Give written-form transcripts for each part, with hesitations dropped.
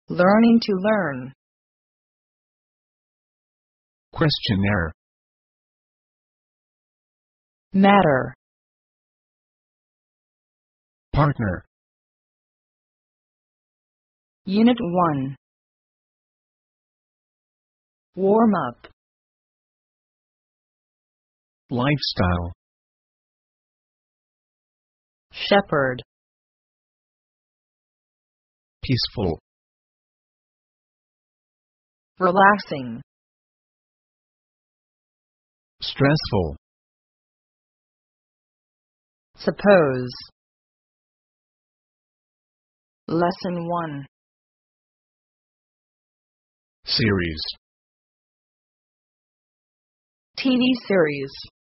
Learning to learn. Questionnaire. Matter. Partner. Unit 1. Warm up. Lifestyle. Shepherd. Peaceful. Relaxing. Stressful. Suppose. Lesson 1. Series. TV series.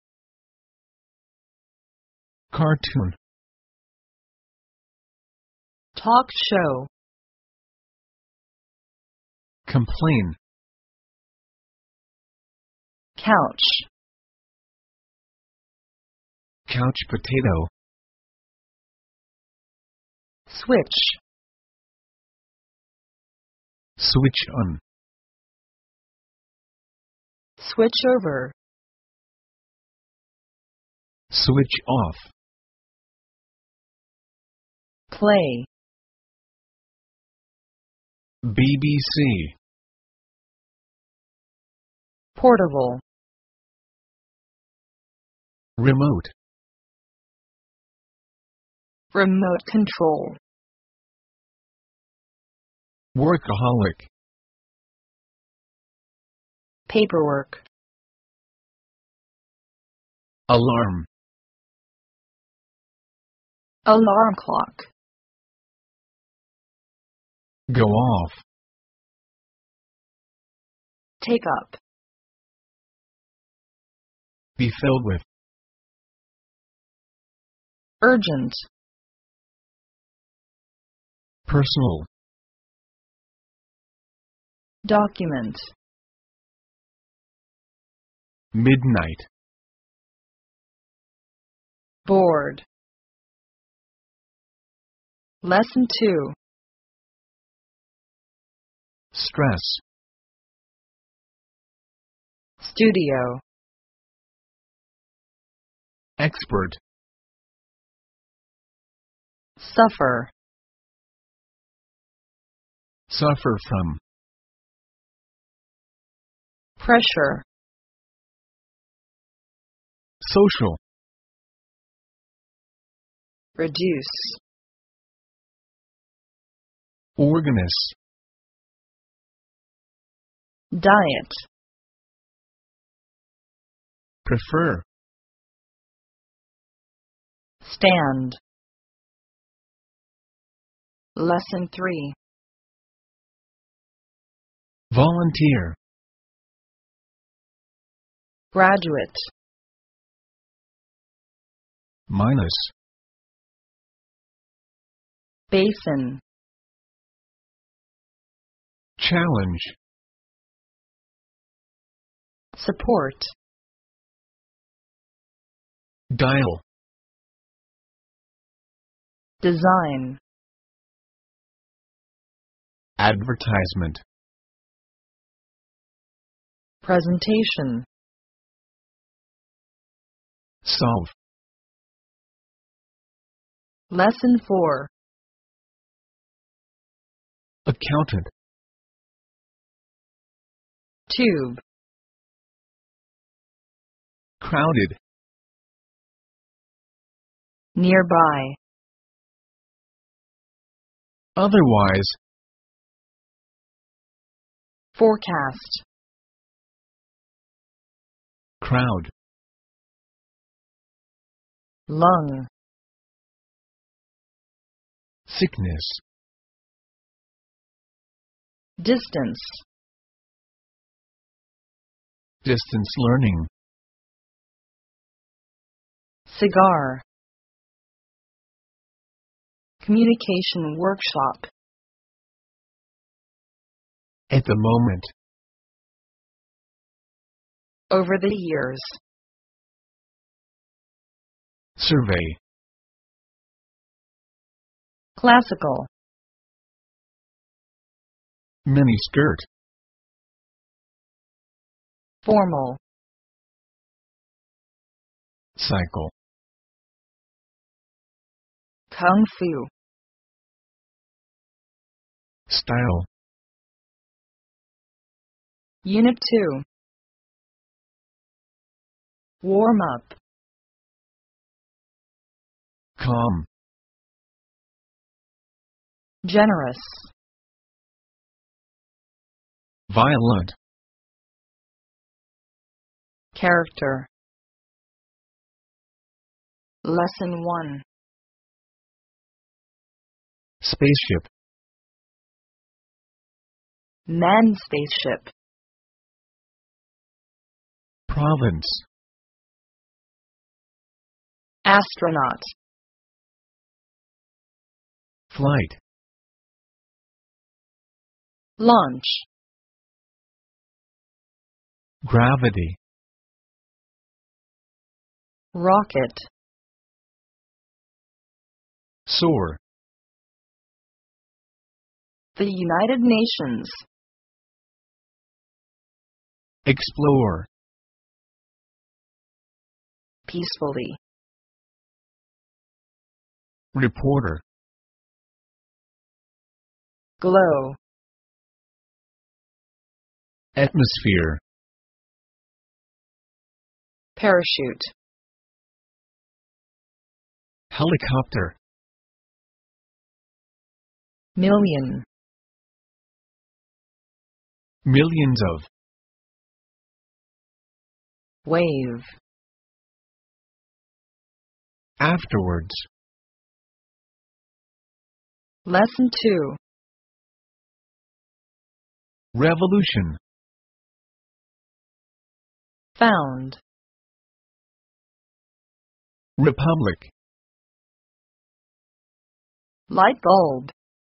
Cartoon. Talk show. Complain. Couch. Couch potato. Switch. Switch on. Switch over. Switch off. Play. BBC. Portable. Remote. Remote control. Workaholic. Paperwork. Alarm. Alarm clock. Go off. Take up. Be filled with. Urgent. Personal. Document. Midnight. Board. Lesson 2. Stress. Studio. Expert. Suffer. Suffer from. Pressure. Social. Reduce. Organist. Diet. Prefer. Stand. Lesson 3. Volunteer. Graduate. Minus. Basin. Challenge. Support. Dial. Design. Advertisement. Presentation. Solve. Lesson 4. Accountant. Tube. Crowded. Nearby. Otherwise. Forecast. Crowd. Lung. Sickness. Distance. Distance learning. Cigar. Communication workshop. At the moment. Over the years. Survey. Classical. Miniskirt. Formal. Cycle. Kung Fu. Style. Unit 2. Warm up. Calm. Generous. Violent. Character. Lesson 1. Spaceship. Manned spaceship. Province. Astronaut. Flight. Launch. Gravity. Rocket. Soar. The United Nations. Explore. Peacefully. Reporter. Glow. Atmosphere. Parachute. Helicopter. Million. Millions of. Wave. Afterwards. Lesson 2. Revolution. Found. Republic. Light bulb.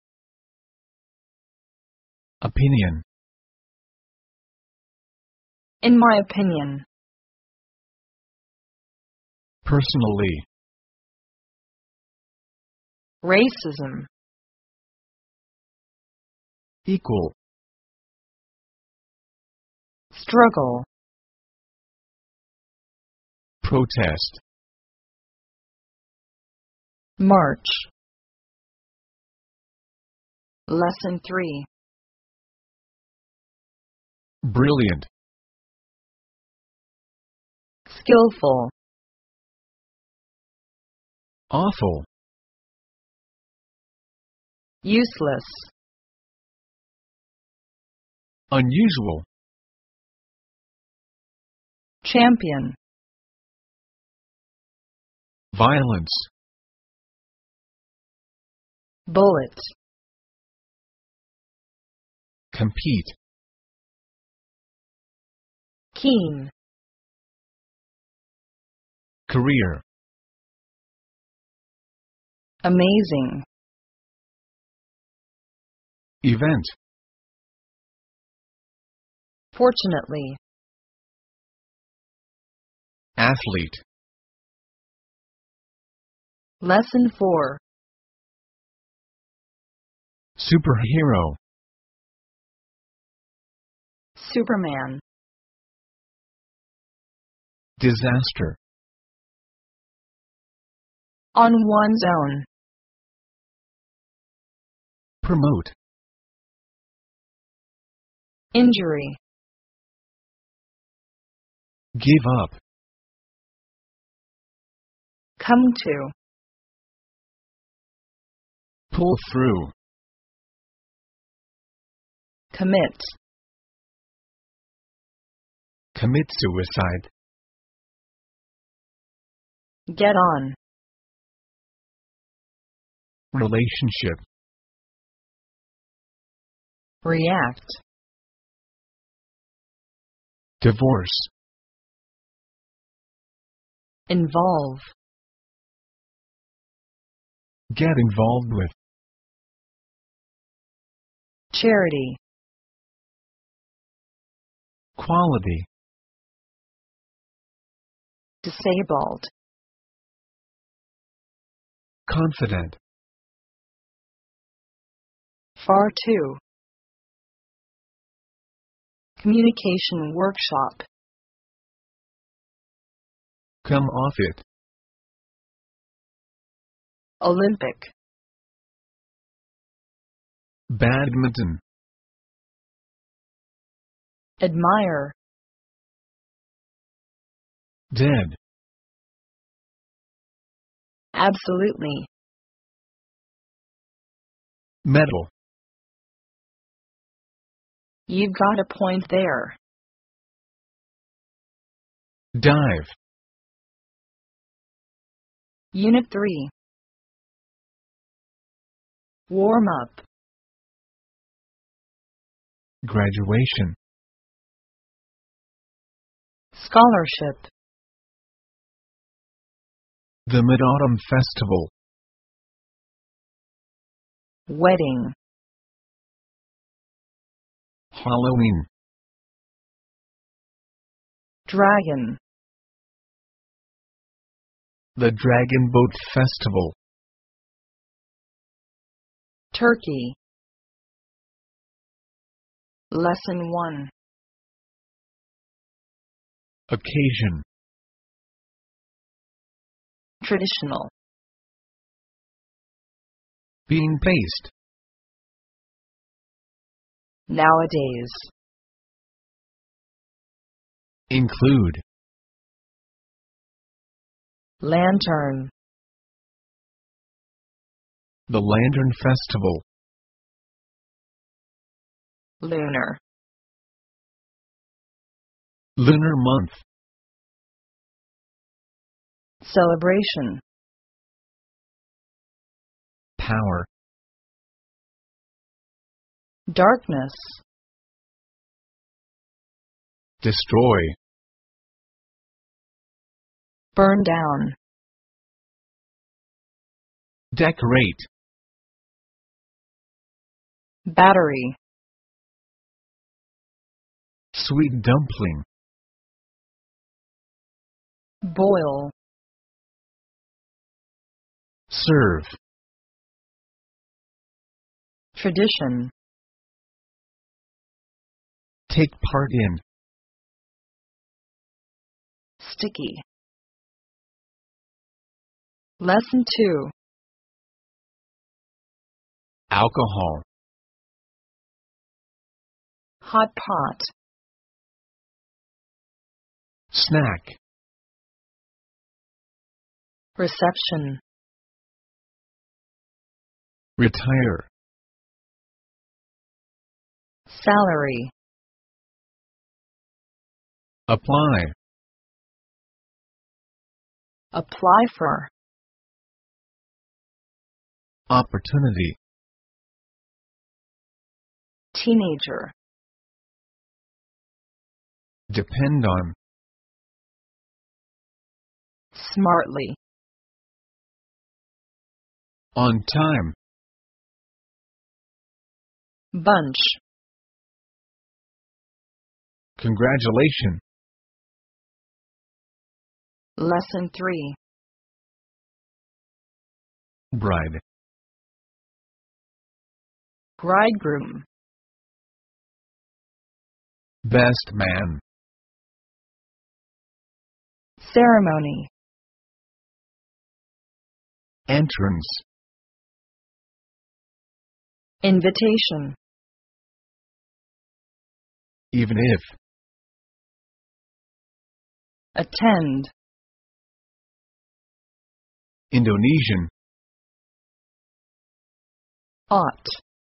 Opinion. In my opinion. Personally. Racism. Equal. Struggle. Protest. March. Lesson 3. Brilliant. Skillful. Awful. Useless. Unusual. Champion. Violence. Bullet. Compete. Keen. Career. Amazing. Event. Fortunately. Athlete. Lesson 4. Superhero. Superman. Disaster. On one's own. Promote. Injury. Give up. Come to. Pull through. Commit. Commit suicide. Get on. Relationship. React. Divorce. Involve. Get involved with. Charity. Quality. Disabled. Confident. Far too. Communication workshop. Come off it. Olympic. Badminton. Admire. Dead. Absolutely. Metal. You've got a point there. Dive. Unit 3. Warm up. Graduation. Scholarship. The Mid-Autumn Festival. Wedding. Halloween. Dragon. The Dragon Boat Festival. Turkey. Lesson 1. Occasion. Traditional. Being based. Nowadays. Include. Lantern. The Lantern Festival. Lunar. Lunar Month. Celebration. Power. Darkness. Destroy. Burn down. Decorate. Battery. Sweet dumpling. Boil. Serve. Tradition. Take part in. Sticky. Lesson 2. Alcohol. Hot pot. Snack. Reception. Retire. Salary. Apply. Apply for. Opportunity. Teenager. Depend on. Smartly. On time. Bunch. Congratulations. Lesson 3. Bride. Bridegroom. Best man. Ceremony. Entrance. Invitation. Even if. Attend. Indonesian. Ought.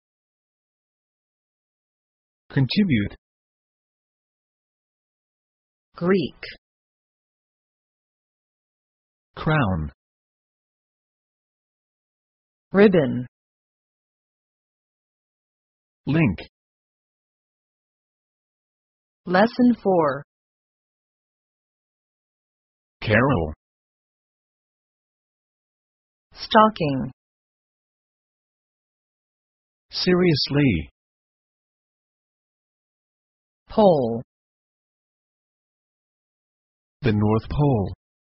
Contribute. Greek. Crown. Ribbon. Link. Lesson 4. Carol. Stocking. Seriously. Pole. The North Pole.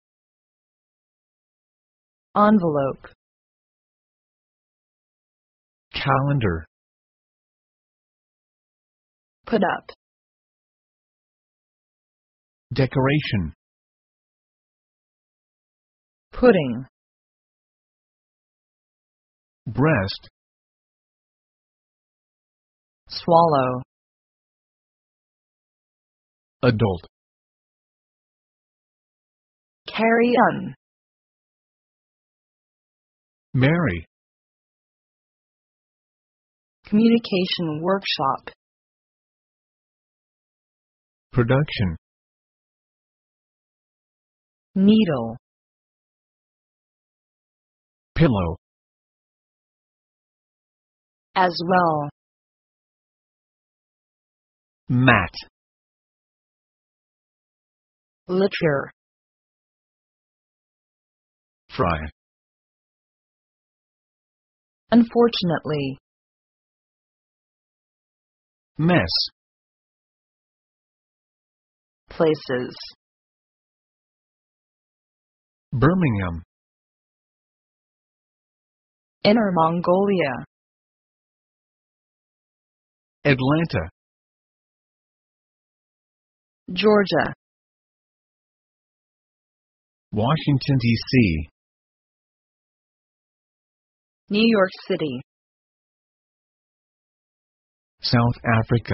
Envelope. Calendar. Put up. Decoration. pudding, Breast. swallow, Adult. carry on, Marry. communication workshop, Production. needle, Pillow. as well, Mat. liquor, Fry. unfortunately, Mess. places, Birmingham. Inner Mongolia, Atlanta. Georgia, Washington, D.C. New York City, South Africa.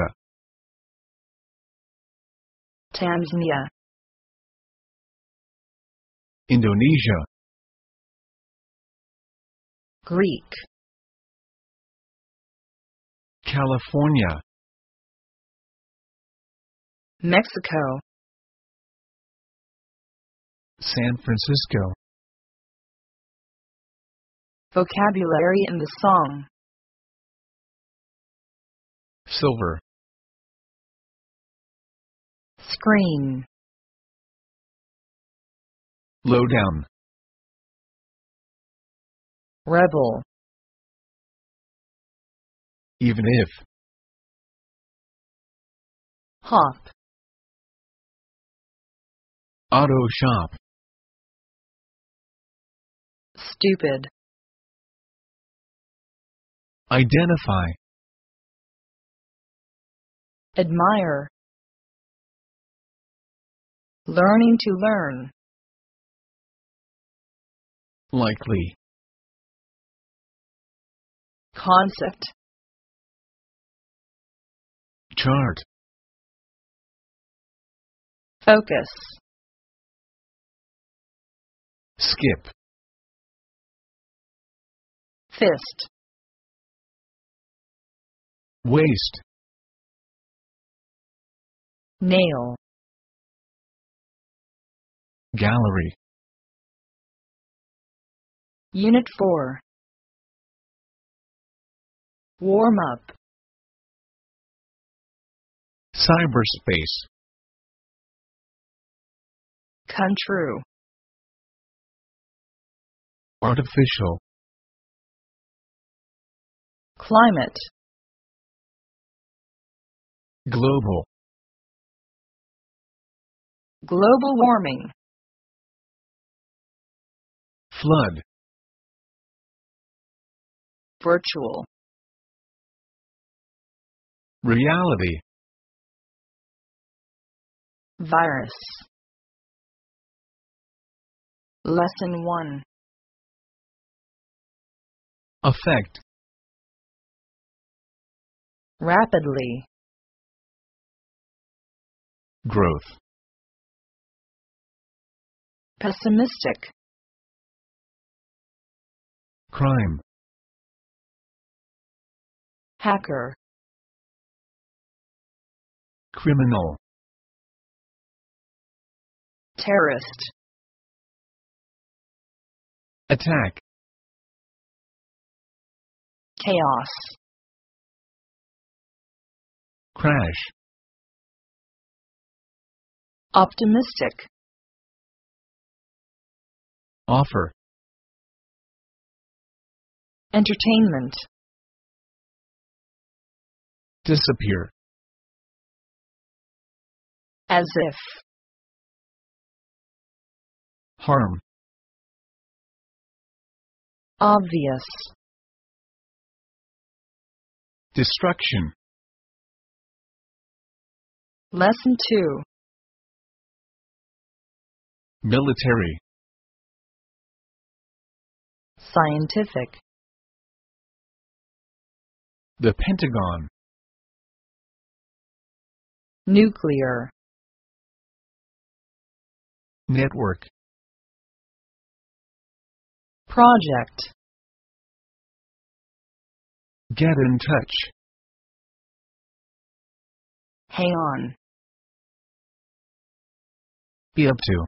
Tanzania, Indonesia. Greek, California. Mexico, San Francisco. vocabulary in the song, Silver. screen, Lowdown. rebel, Even if. hop, Auto shop. stupid, Identify. admire, learning to learn, Likely. concept, Chart. focus, Skip. fist, Waste. nail, Gallery. Unit 4, warm up, Cyberspace. come true, Artificial. climate, Global. global warming, Flood. virtual, Reality. virus. Lesson 1. Effect. Rapidly, Growth. pessimistic, Crime. hacker, Criminal. terrorist, Attack. chaos, Crash. optimistic, Offer. entertainment, Disappear. as if, Harm. obvious, Destruction. Lesson 2. Military. Scientific. The Pentagon. Nuclear. Network. Project. Get in touch. Hang on. Be up to.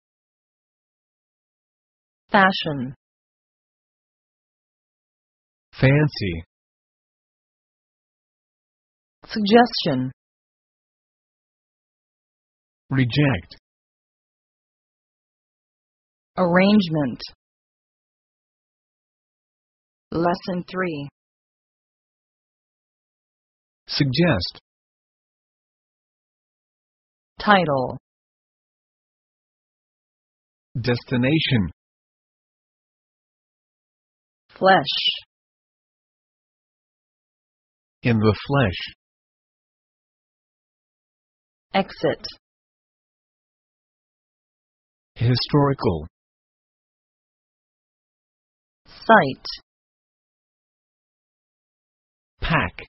Fashion. Fancy. Suggestion. Reject. Arrangement. Lesson 3. Suggest. Title. Destination. Flesh. In the flesh. Exit. Historical. Site. Pack.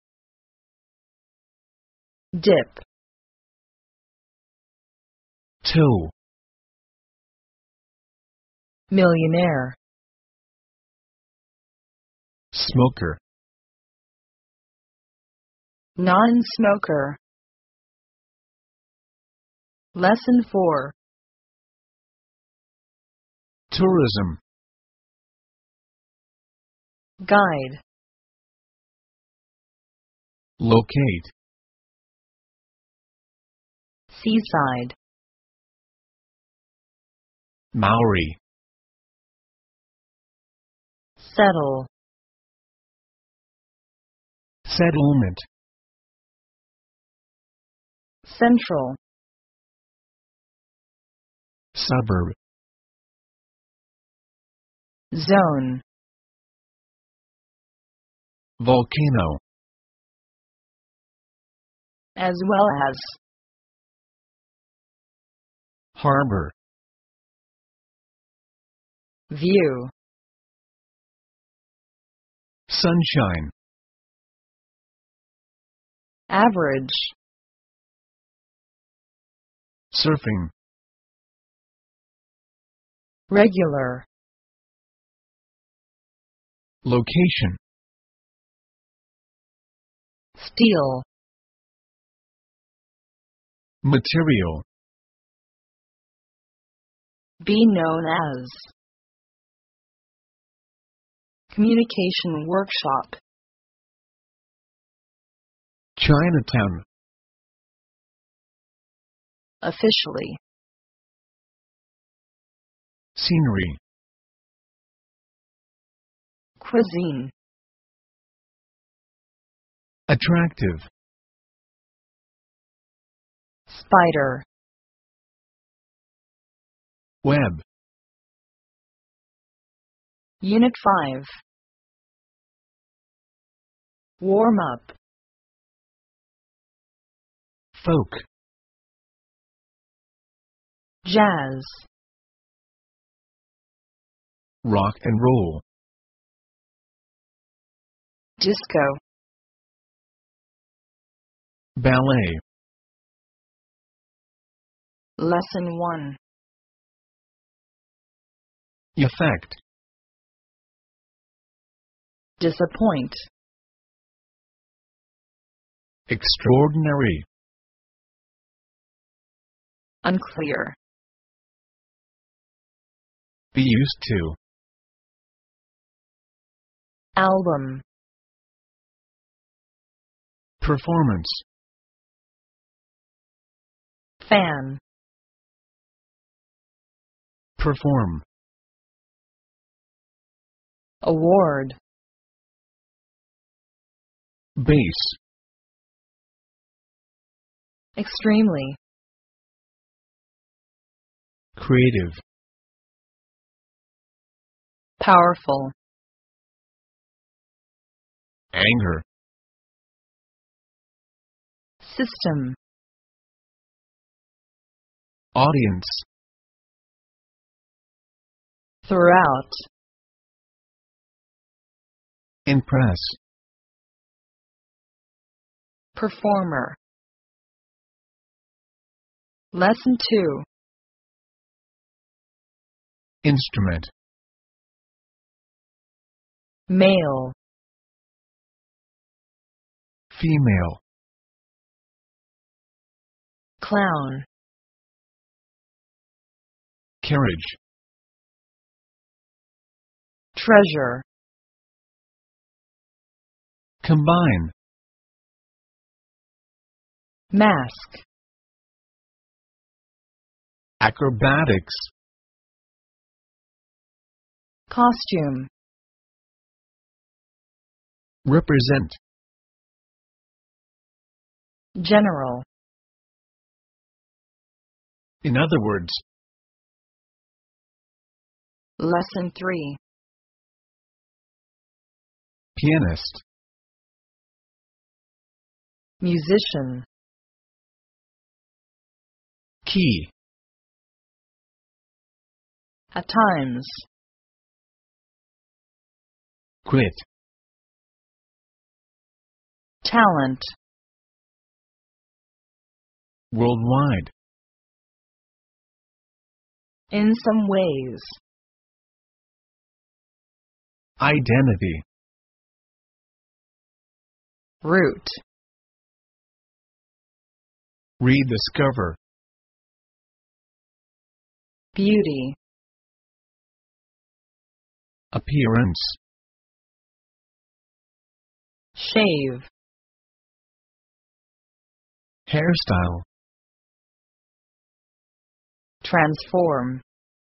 Dip. Toe. Millionaire. Smoker. Non-smoker. Lesson 4. Tourism. Guide. Locate. Seaside. Maori. Settle. Settlement. Central. Suburb. Zone. Volcano. As well as. Harbor. View. Sunshine. Average. Surfing. Regular. Location. Steel. Material. Be known as. Communication workshop. Chinatown. Officially. Scenery. Cuisine. Attractive. Spider. Web. Unit 5. Warm up. Folk. Jazz. Rock and roll. Disco. Ballet. Lesson 1. Effect. Disappoint. Extraordinary. Unclear. Be used to. Album. Performance. Fan. Perform. Award. Base. Extremely. Creative. Powerful. Anger. System. Audience. throughout, impress, performer. Lesson 2. instrument, Male, female, clown, carriage, treasure, combine, mask, acrobatics, costume, represent, general. in other words, Lesson 3. pianist, Musician, key, at times, quit, talent, worldwide, in some ways, identity, root, rediscover, beauty, appearance, shave, hairstyle, transform.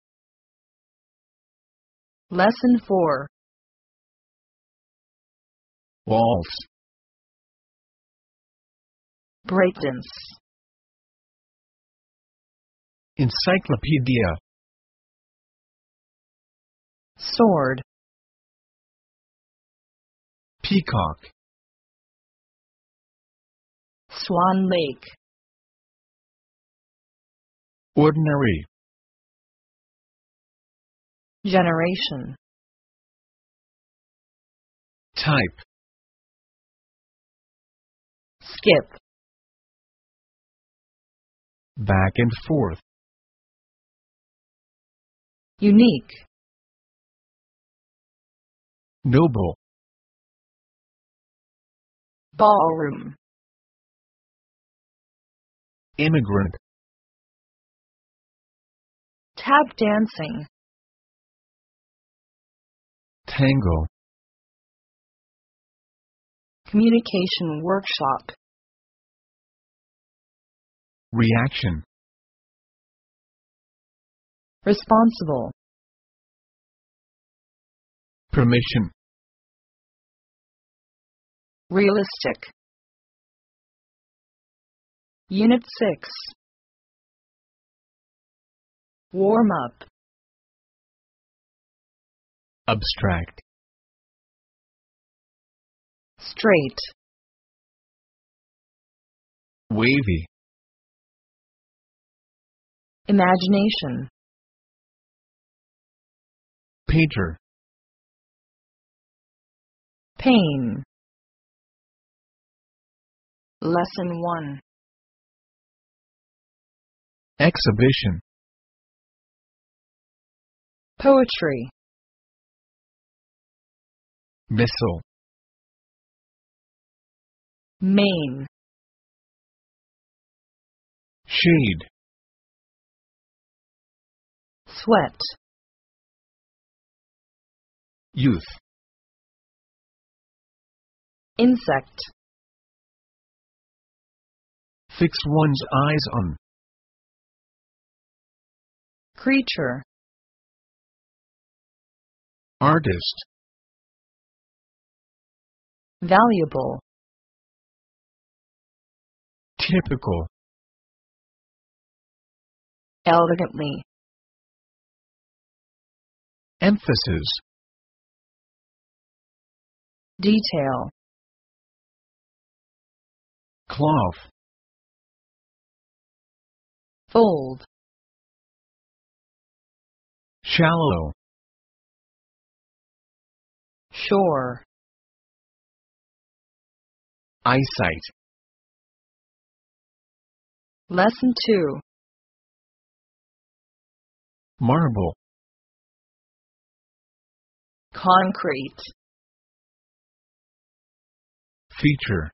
Lesson 4. waltz, Breakdance, encyclopedia, sword, peacock, Swan Lake, ordinary, generation, type, skip, back and forth, unique, noble, ballroom, immigrant, tap dancing, tango, communication workshop, reaction, responsible, permission, realistic. Unit 6. Warm up, abstract, straight, wavy, imagination, painter, pain. Lesson 1. exhibition, Poetry, missile, main, shade, sweat, youth, insect, fix one's eyes on, creature, artist, valuable, typical, elegantly, emphasis, detail, cloth, fold, shallow, Shore. Eyesight. Lesson 2. Marble. Concrete. Feature.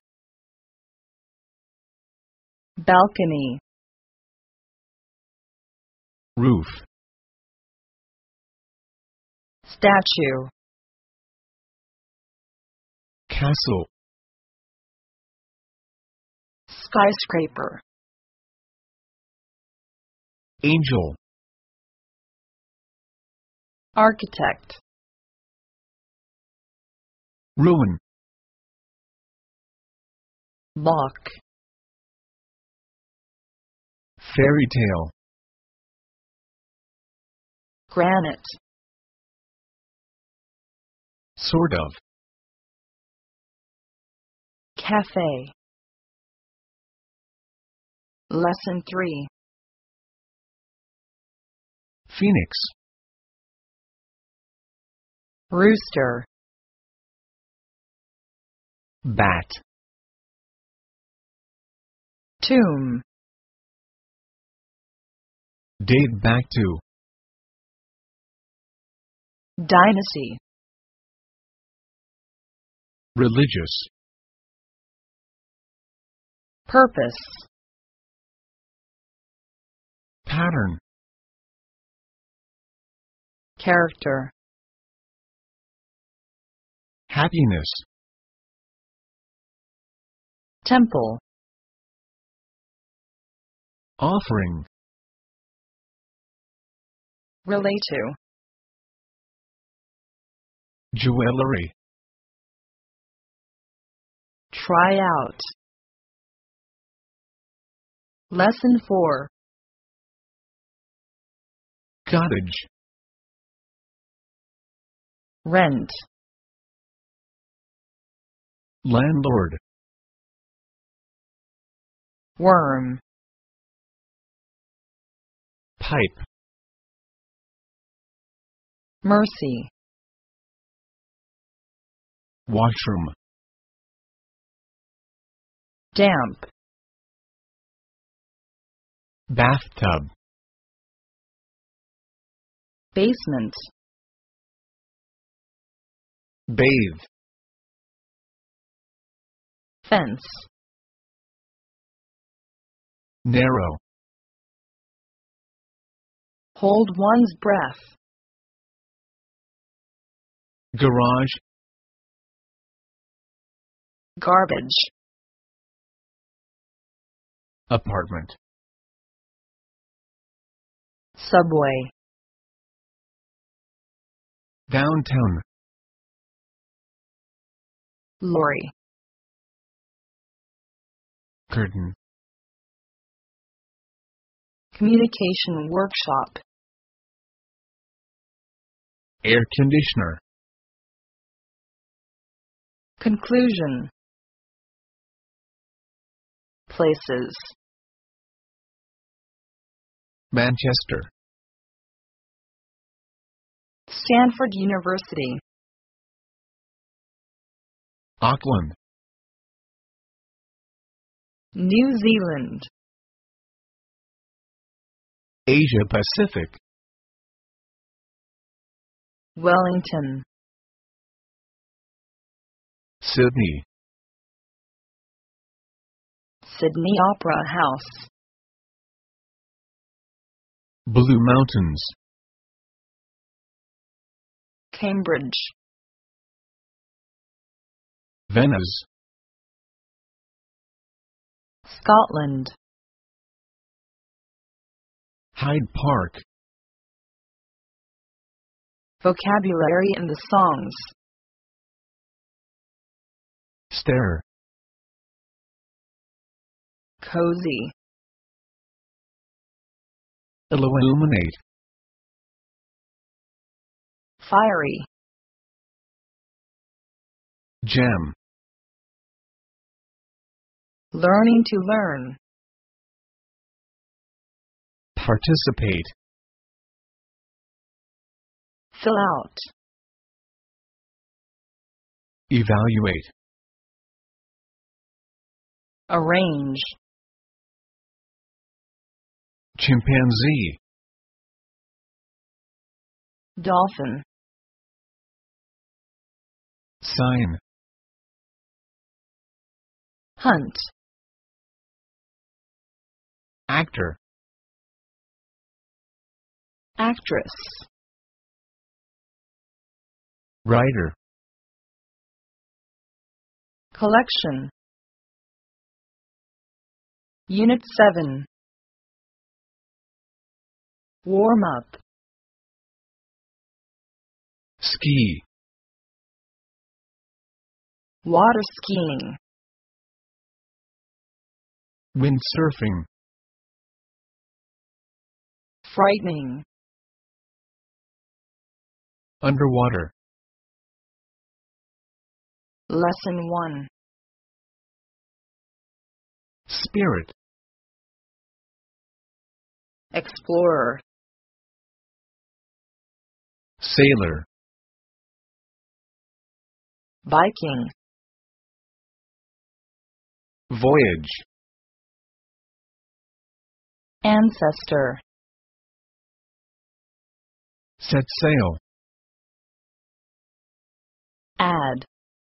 Balcony. Roof. Statue. Castle. Skyscraper. Angel. Architect. Ruin. Lock. Fairy tale. Granite. Sort of. Cafe. Lesson 3. Phoenix. Rooster. Bat. Tomb. Date back to. Dynasty. Religious. Purpose. Pattern. Character. Happiness. Temple. Offering. Relate to. Jewelry. Try out. Lesson 4. Cottage. Rent. Landlord. Worm. Pipe. Mercy. Washroom. Damp. Bathtub. Basement. Bathe. Fence. Narrow. Hold one's breath. Garage. Garbage. Apartment. Subway. Downtown. Lorry. Curtain. Communication workshop. Air conditioner. Conclusion. Places. Manchester. Stanford University. Auckland. New Zealand. Asia Pacific. Wellington. Sydney. Sydney Opera House. Blue Mountains. Cambridge. Venice. Scotland. Hyde Park. Vocabulary in the songs. Stare. Cozy. Illuminate. Fiery. Jam. Learning to learn. Participate. Fill out. Evaluate. Arrange. Chimpanzee. Dolphin. Sign. Hunt. Actor. Actress. Writer. Collection. Unit 7. Warm up. Ski. Water skiing. Windsurfing. Frightening. Underwater. Lesson 1. Spirit. Explorer. Sailor. Viking. Voyage. Ancestor. Set sail. Add.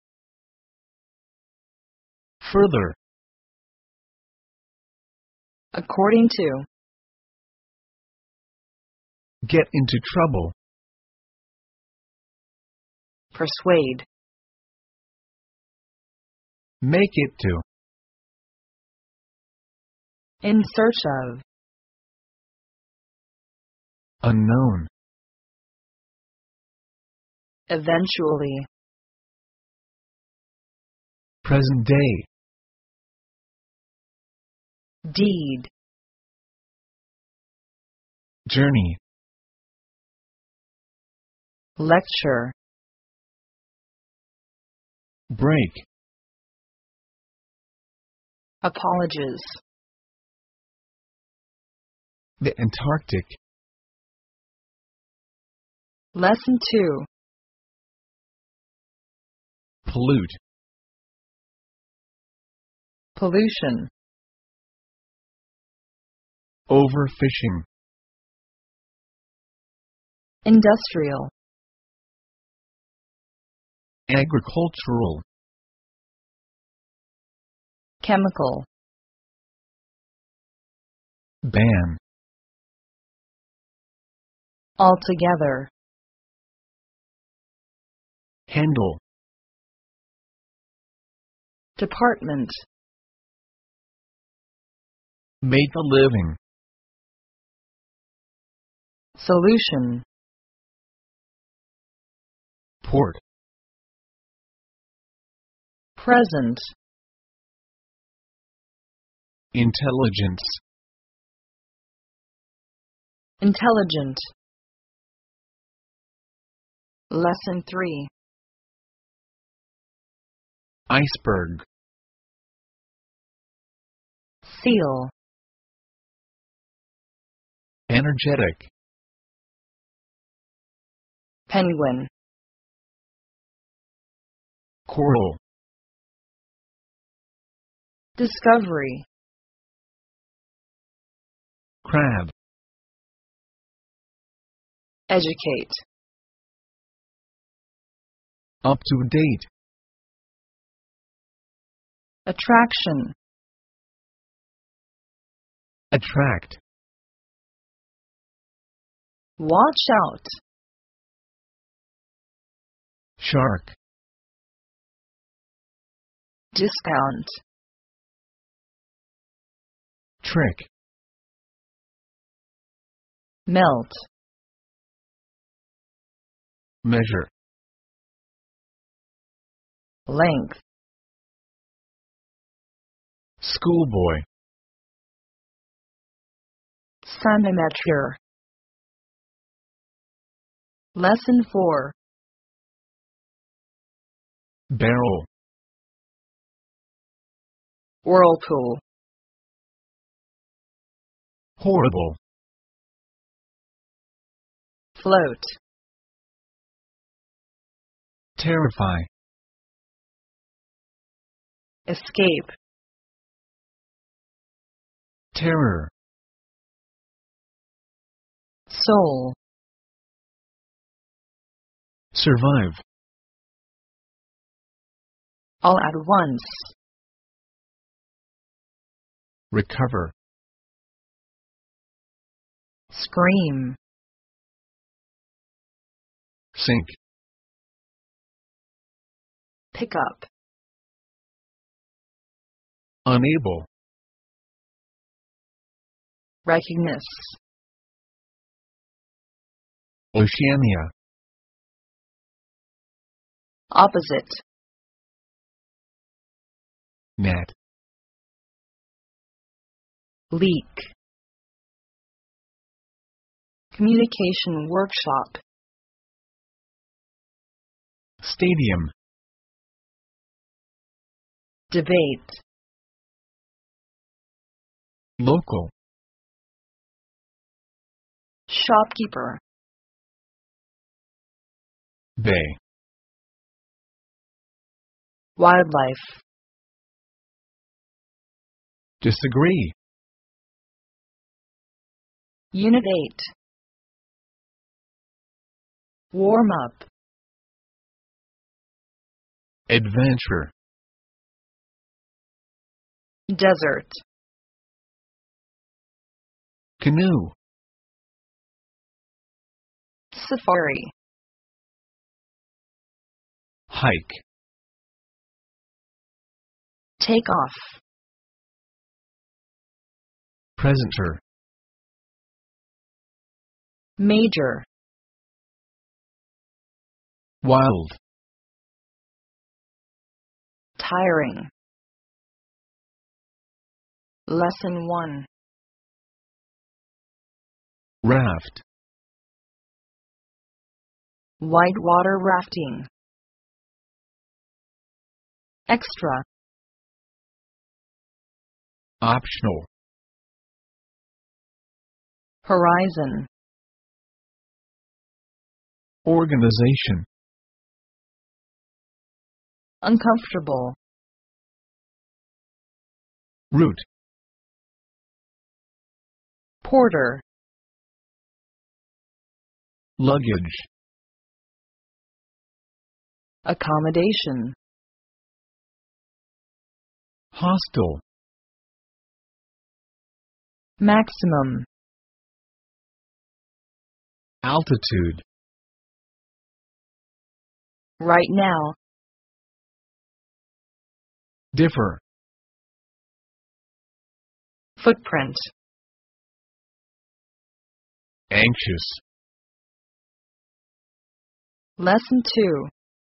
Further. According to. Get into trouble. Persuade. Make it to. In search of. Unknown. Eventually. Present day. Deed. Journey. Lecture. Break. Apologies. The Antarctic. Lesson 2. Pollute. Pollution. Overfishing. Industrial. Agricultural. Chemical. Ban. Altogether. Handle. Department. Make a living. Solution. Port. Present. Intelligence. Intelligent. Lesson 3. Iceberg. Seal. Energetic. Penguin. Coral. Discovery. Crab. Educate. Up to date. Attraction. Attract. Watch out. Shark. Discount. Trick. Melt. Measure. Length. Schoolboy. Centimeter. Lesson 4. Barrel. Whirlpool. Horrible. Float. Terrify. Escape. Terror. Soul. Survive. All at once. Recover. Scream. Sink. Pick up. Unable. Recognize. Oceania. Opposite. Net. Leak. Communication workshop. Stadium. Debate. Local. Shopkeeper. Bay. Wildlife. Disagree. Unit 8. Warm up. Adventure. Desert. Canoe. Safari. Hike. Take off. Presenter. Major. Wild. Tiring. Lesson 1. Raft. Whitewater rafting. Extra. Optional. Horizon. Organization. Uncomfortable. Route. Porter. Luggage. Accommodation. Hostile. Maximum. Altitude. Right now. Differ. Footprint. Anxious. Lesson 2.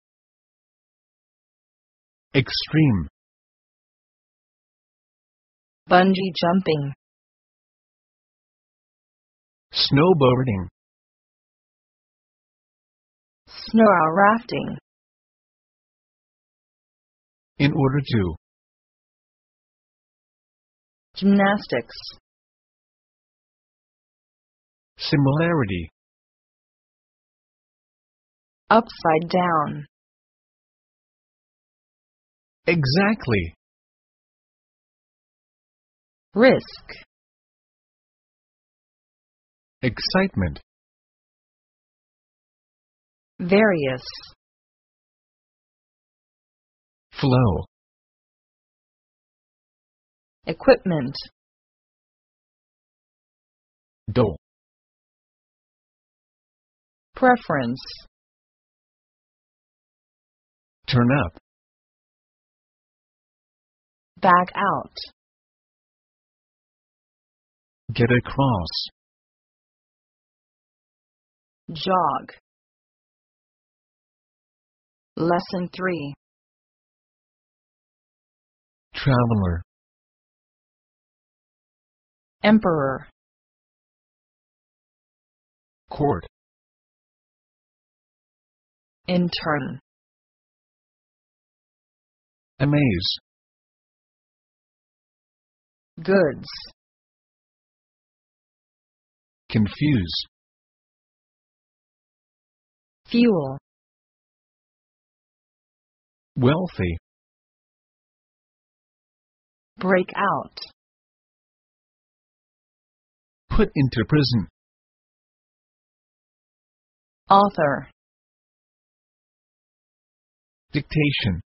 Extreme. Bungee jumping. Snowboarding. Snow rafting. In order to. Gymnastics. Similarity. Upside down. Exactly. Risk. Excitement. Various. Flow. Equipment. Dull. Preference. Turn up. Back out. Get across. Jog. Lesson 3. Traveler. Emperor. Court. Intern. Amaze. Goods. Confuse. Fuel. Wealthy. Break out. Put into prison. Author. Dictation.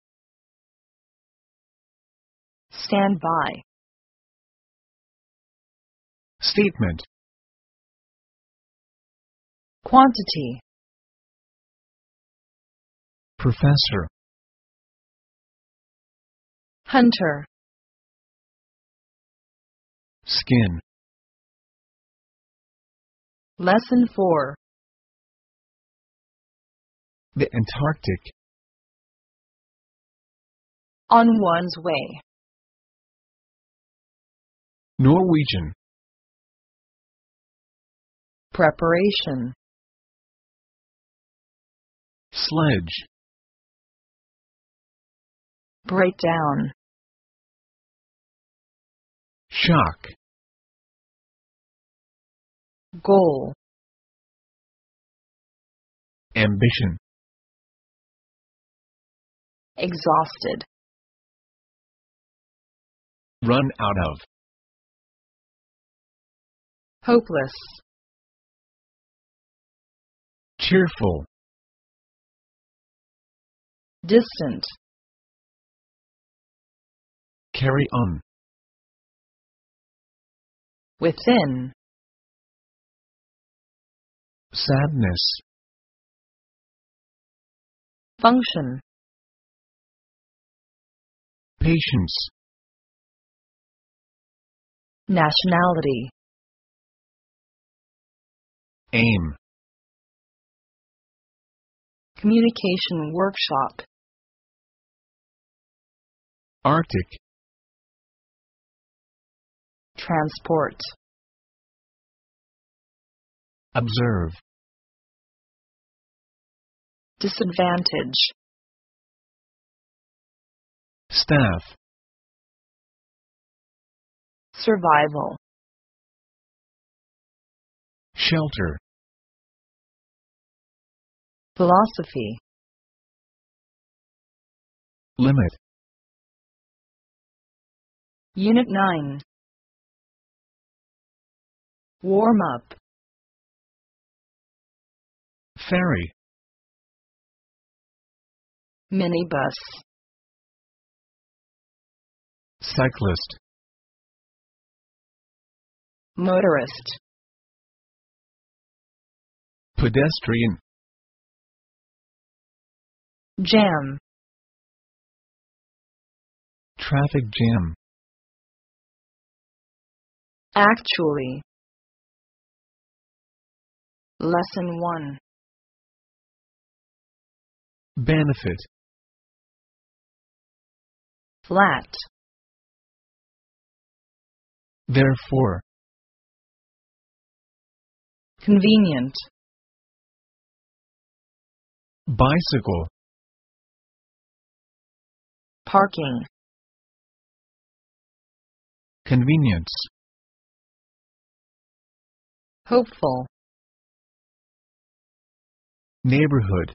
Stand by. Statement. Quantity. Professor. Hunter. Skin. Lesson 4. The Antarctic. On one's way. Norwegian. Preparation. Sledge. Break down. Shock. Goal. Ambition. Exhausted. Run out of. Hopeless. Cheerful. Distant. Carry on. Within. Sadness. Function. Patience. Nationality. Aim. Communication workshop. Arctic. Transport. Observe. Disadvantage. Staff. Survival. Shelter. Philosophy. Limit. Unit 9. Warm up. Ferry. Minibus. Cyclist. Motorist. Pedestrian. Jam. Traffic jam. Actually. Lesson 1. Benefit. Flat. Therefore. Convenient. Bicycle. Parking. Convenience. Hopeful. Neighborhood.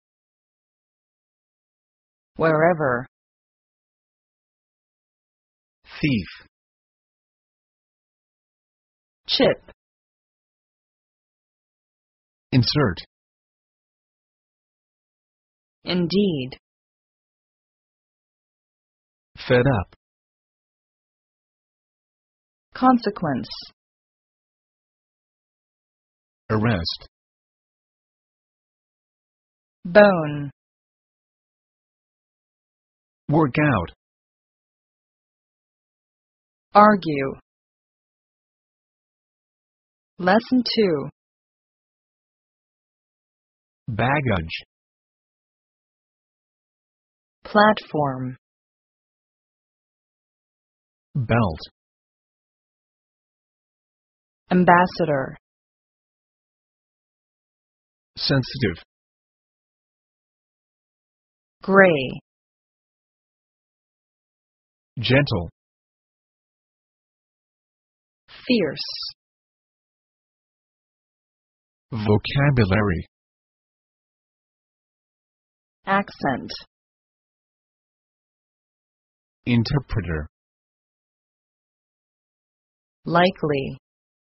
Wherever. Thief. Chip. Insert. Indeed. Fed up. Consequence. Arrest. Bone. Work out. Argue. Lesson 2. Baggage. Platform. Belt. Ambassador. Sensitive. Gray. Gentle. Fierce. Vocabulary. Accent. Interpreter. likely,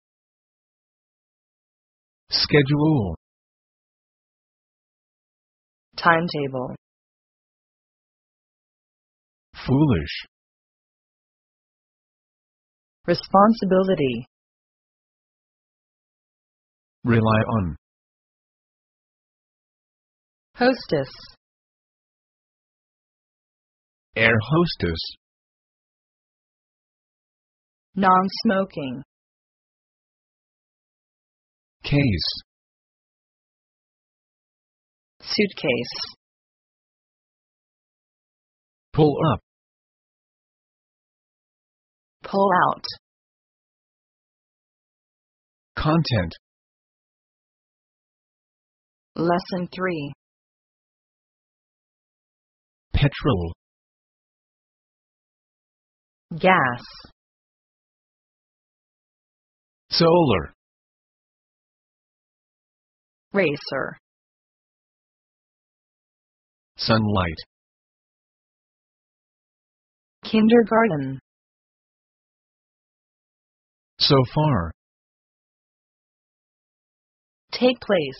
schedule, timetable, foolish, responsibility, rely on, hostess, air hostess, non-smoking, case, suitcase, pull up, pull out, content, lesson 3, petrol, gas, solar, racer, sunlight, kindergarten, so far, take place,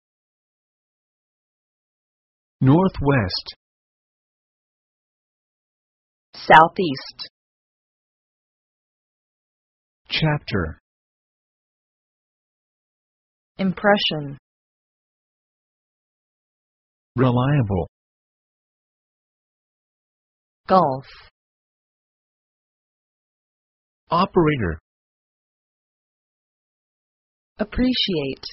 northwest, southeast, chapter, impression, reliable, Gulf, operator, appreciate,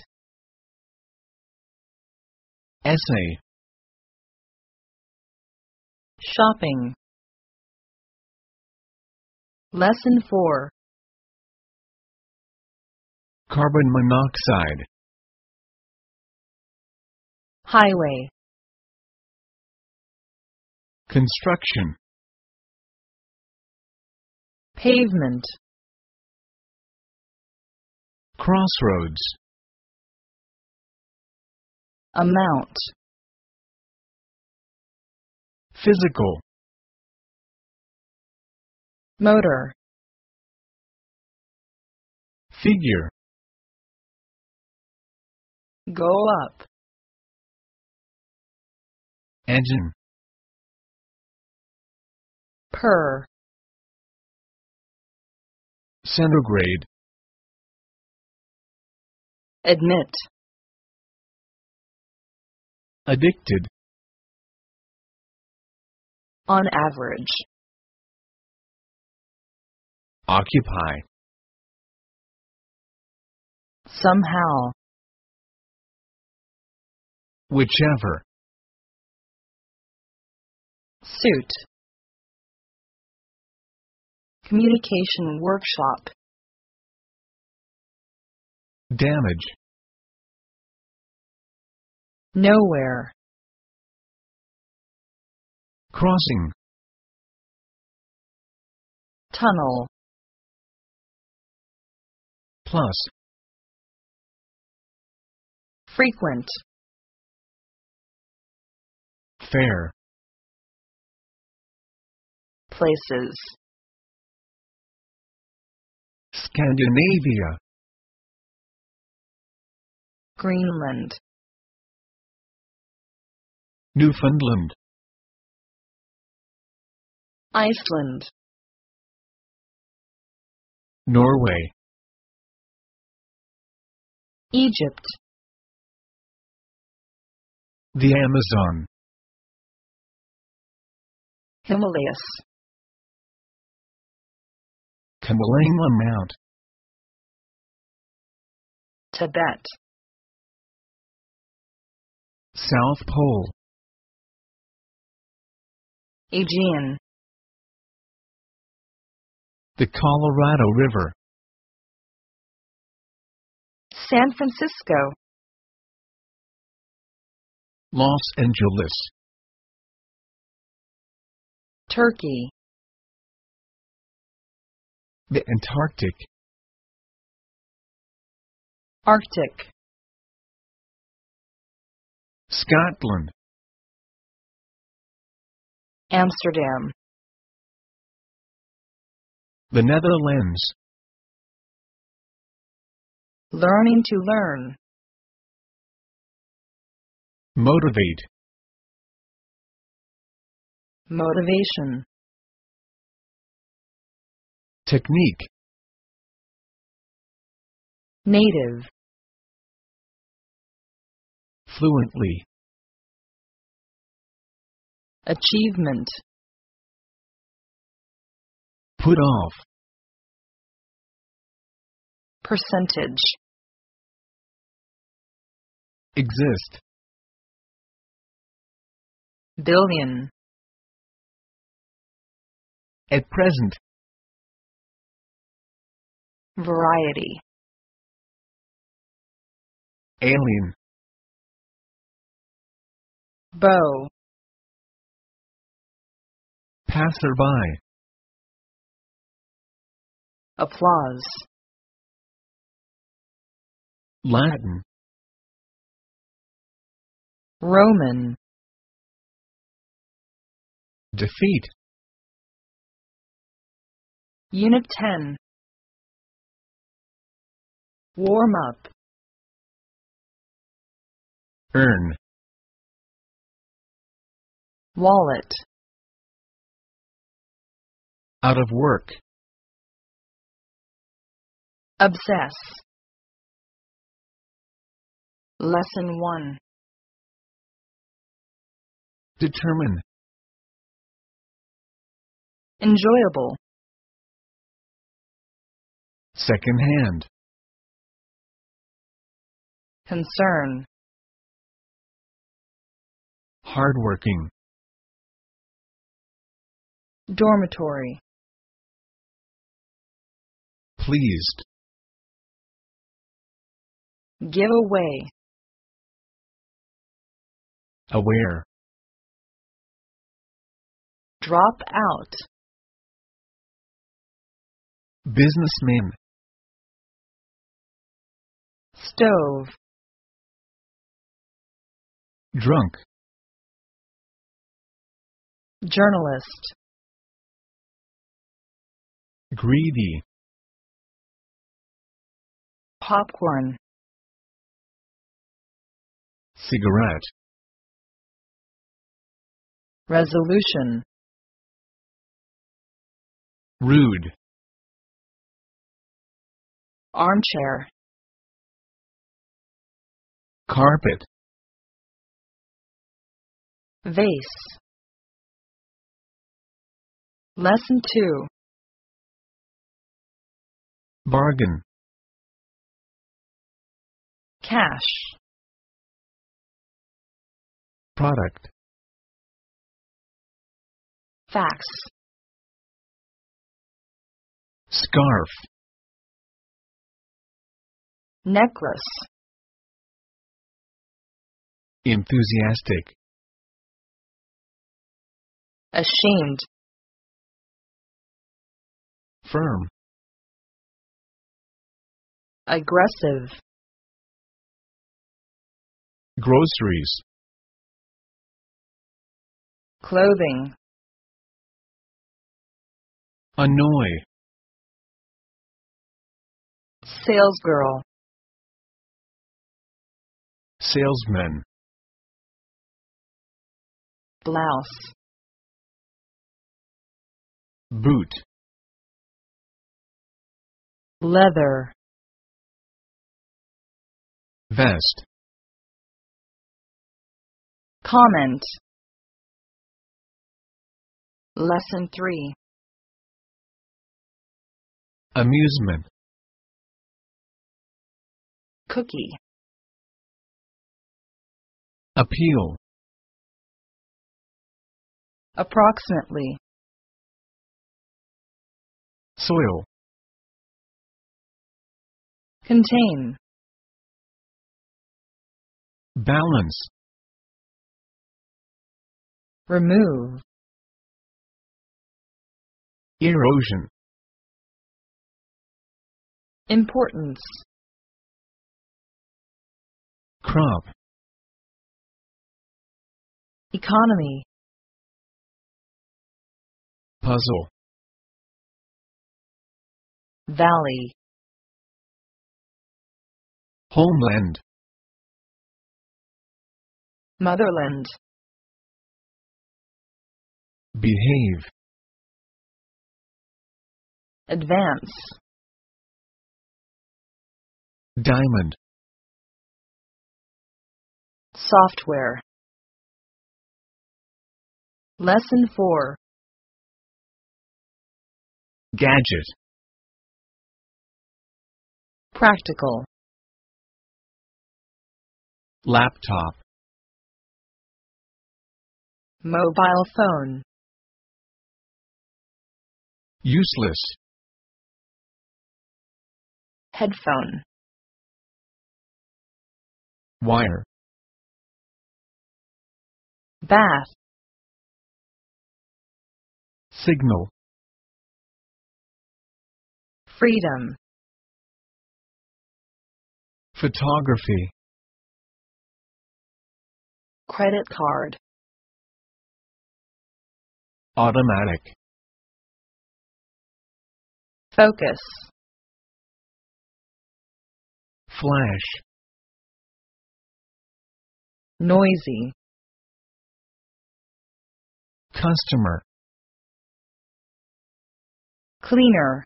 essay, shopping. Lesson 4, carbon monoxide, highway, construction, pavement, crossroads, amount, physical, motor, figure, go up, engine, per, centigrade, admit, addicted, on average, occupy, somehow, whichever, suit, communication workshop, damage, nowhere, crossing, tunnel, plus, frequent, fair, places, Scandinavia, Greenland, Newfoundland, Iceland, Norway, Egypt, the Amazon, Himalayas, Kamalama Mount, Tibet, South Pole, Aegean, the Colorado River, San Francisco, Los Angeles, Turkey, the Antarctic, Arctic, Scotland, Amsterdam, the Netherlands, Learning to learn. Motivate. Motivation. Technique. Native. Fluently. Achievement. Put off. Percentage. Exist. Billion. At present. Variety. Alien. Bow. Passerby. Applause. Latin. Roman. Defeat. Unit 10. Warm up. Earn. Wallet. Out of work. Obsess. Lesson 1. Determine. Enjoyable. Second hand. Concern. Hardworking. Dormitory. Pleased. Give away. Aware. Drop out. Businessman. Stove. Drunk. Journalist. Greedy. Popcorn. Cigarette. Resolution. Rude. Armchair. Carpet. Vase. Lesson 2. Bargain. Cash. Product. Fax. Scarf. Necklace. Enthusiastic. Ashamed. Firm. Aggressive. Groceries. Clothing. Annoy. Salesgirl. Salesman. Blouse. Boot. Leather. Vest. Comment. Lesson 3. Amusement. Cookie. Appeal. Approximately. Soil. Contain. Balance. Remove. Erosion. Importance. Crop. Economy. Puzzle. Valley. Homeland. Motherland. Behave. Advance. Diamond. Software. Lesson 4. Gadget. Practical. Laptop. Mobile phone. Useless. Headphone. Wire. Bath. Signal. Freedom. Photography. Credit card. Automatic. Focus. Flash. Noisy. Customer. Cleaner.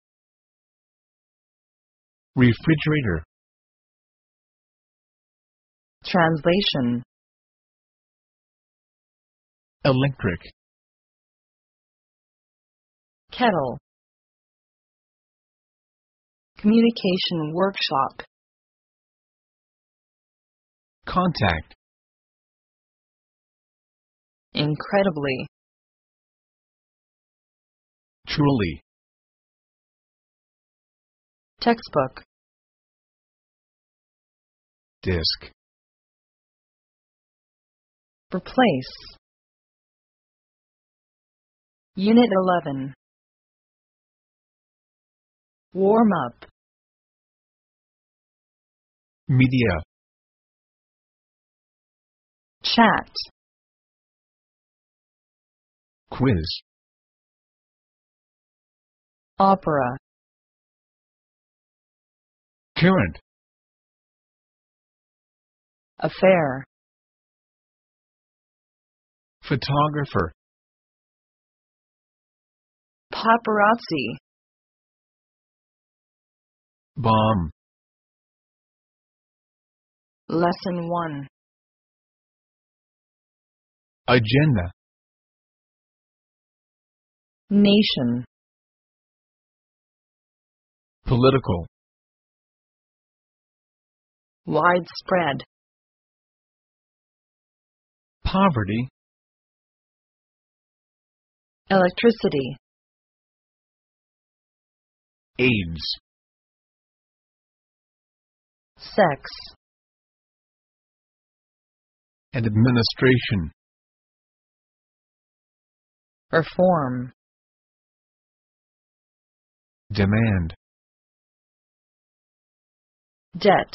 Refrigerator. Translation. Electric. Kettle. Communication workshop. Contact. Incredibly. Truly. Textbook. Disk. Replace. Unit 11. Warm up. Media. Chat. Quiz. Opera. Current. Affair. Photographer. Paparazzi. Bomb. Lesson 1. Agenda. Nation. Political. Widespread. Poverty. Electricity. AIDS. Sex. And administration. Reform. Demand. Debt.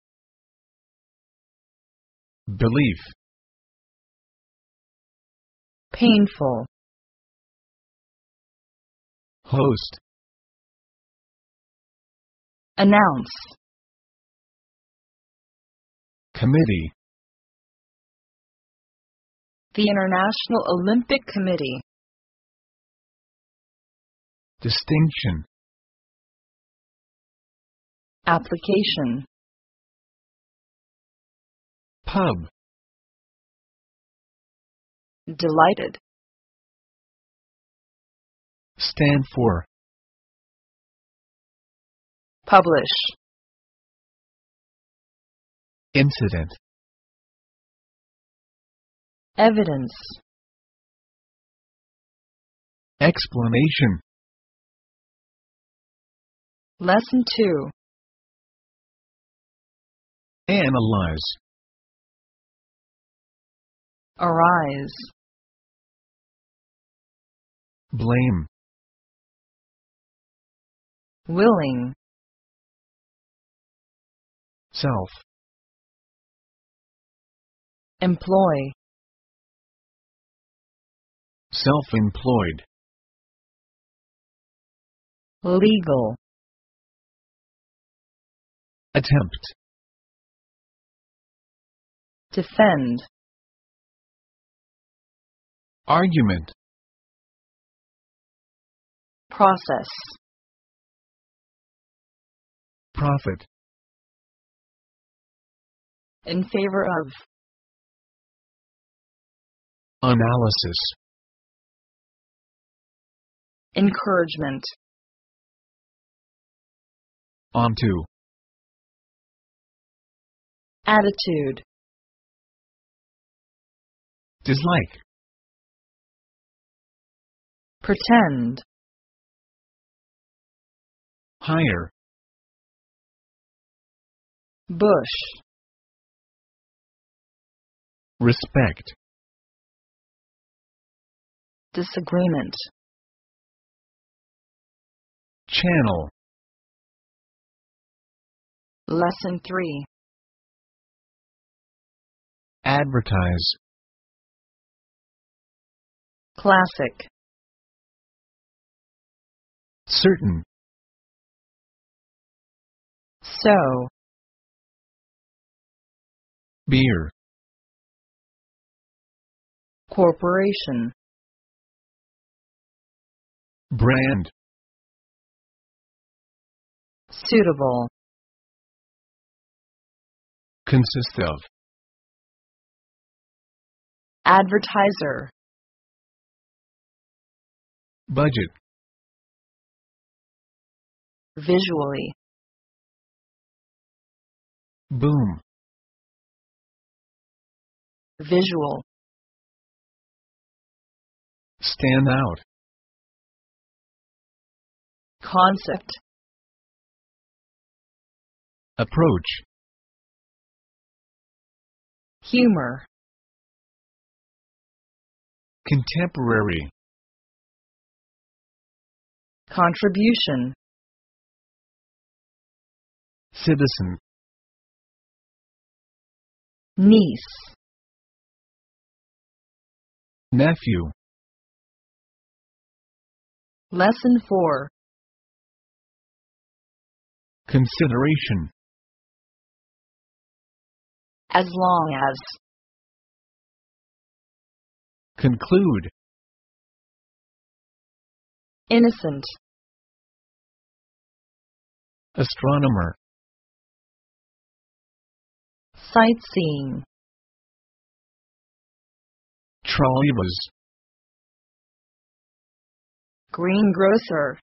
Belief. Painful. Host. Announce. Committee. The International Olympic Committee. Distinction. Application. Pub. Delighted. Stand for. Publish. Incident. Evidence. Explanation. Lesson 2. Analyze. Arise. Blame. Willing. Self. Employ. Self-employed. Legal. Attempt. defend, argument, process, profit, in favor of, analysis, encouragement, onto, attitude, dislike, pretend, hire, bush, respect, disagreement, channel, lesson 3, advertise, classic, certain, so, beer, corporation, brand, suitable, consist of, advertiser, budget, visually, boom, visual, stand out, concept, approach, humor, contemporary, contribution, citizen, niece, nephew, lesson 4, consideration, as long as, conclude, innocent, astronomer, sightseeing, trolleybus, greengrocer,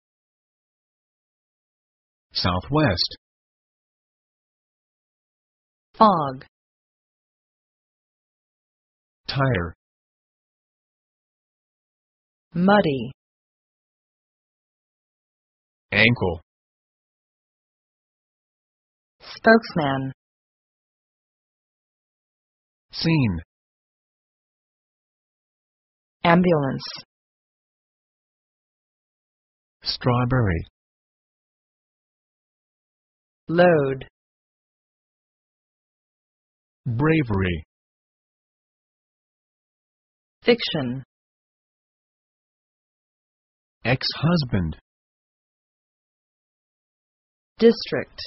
southwest, fog, tire, muddy, ankle, spokesman, scene, ambulance, strawberry, load, bravery, fiction, ex-husband, district,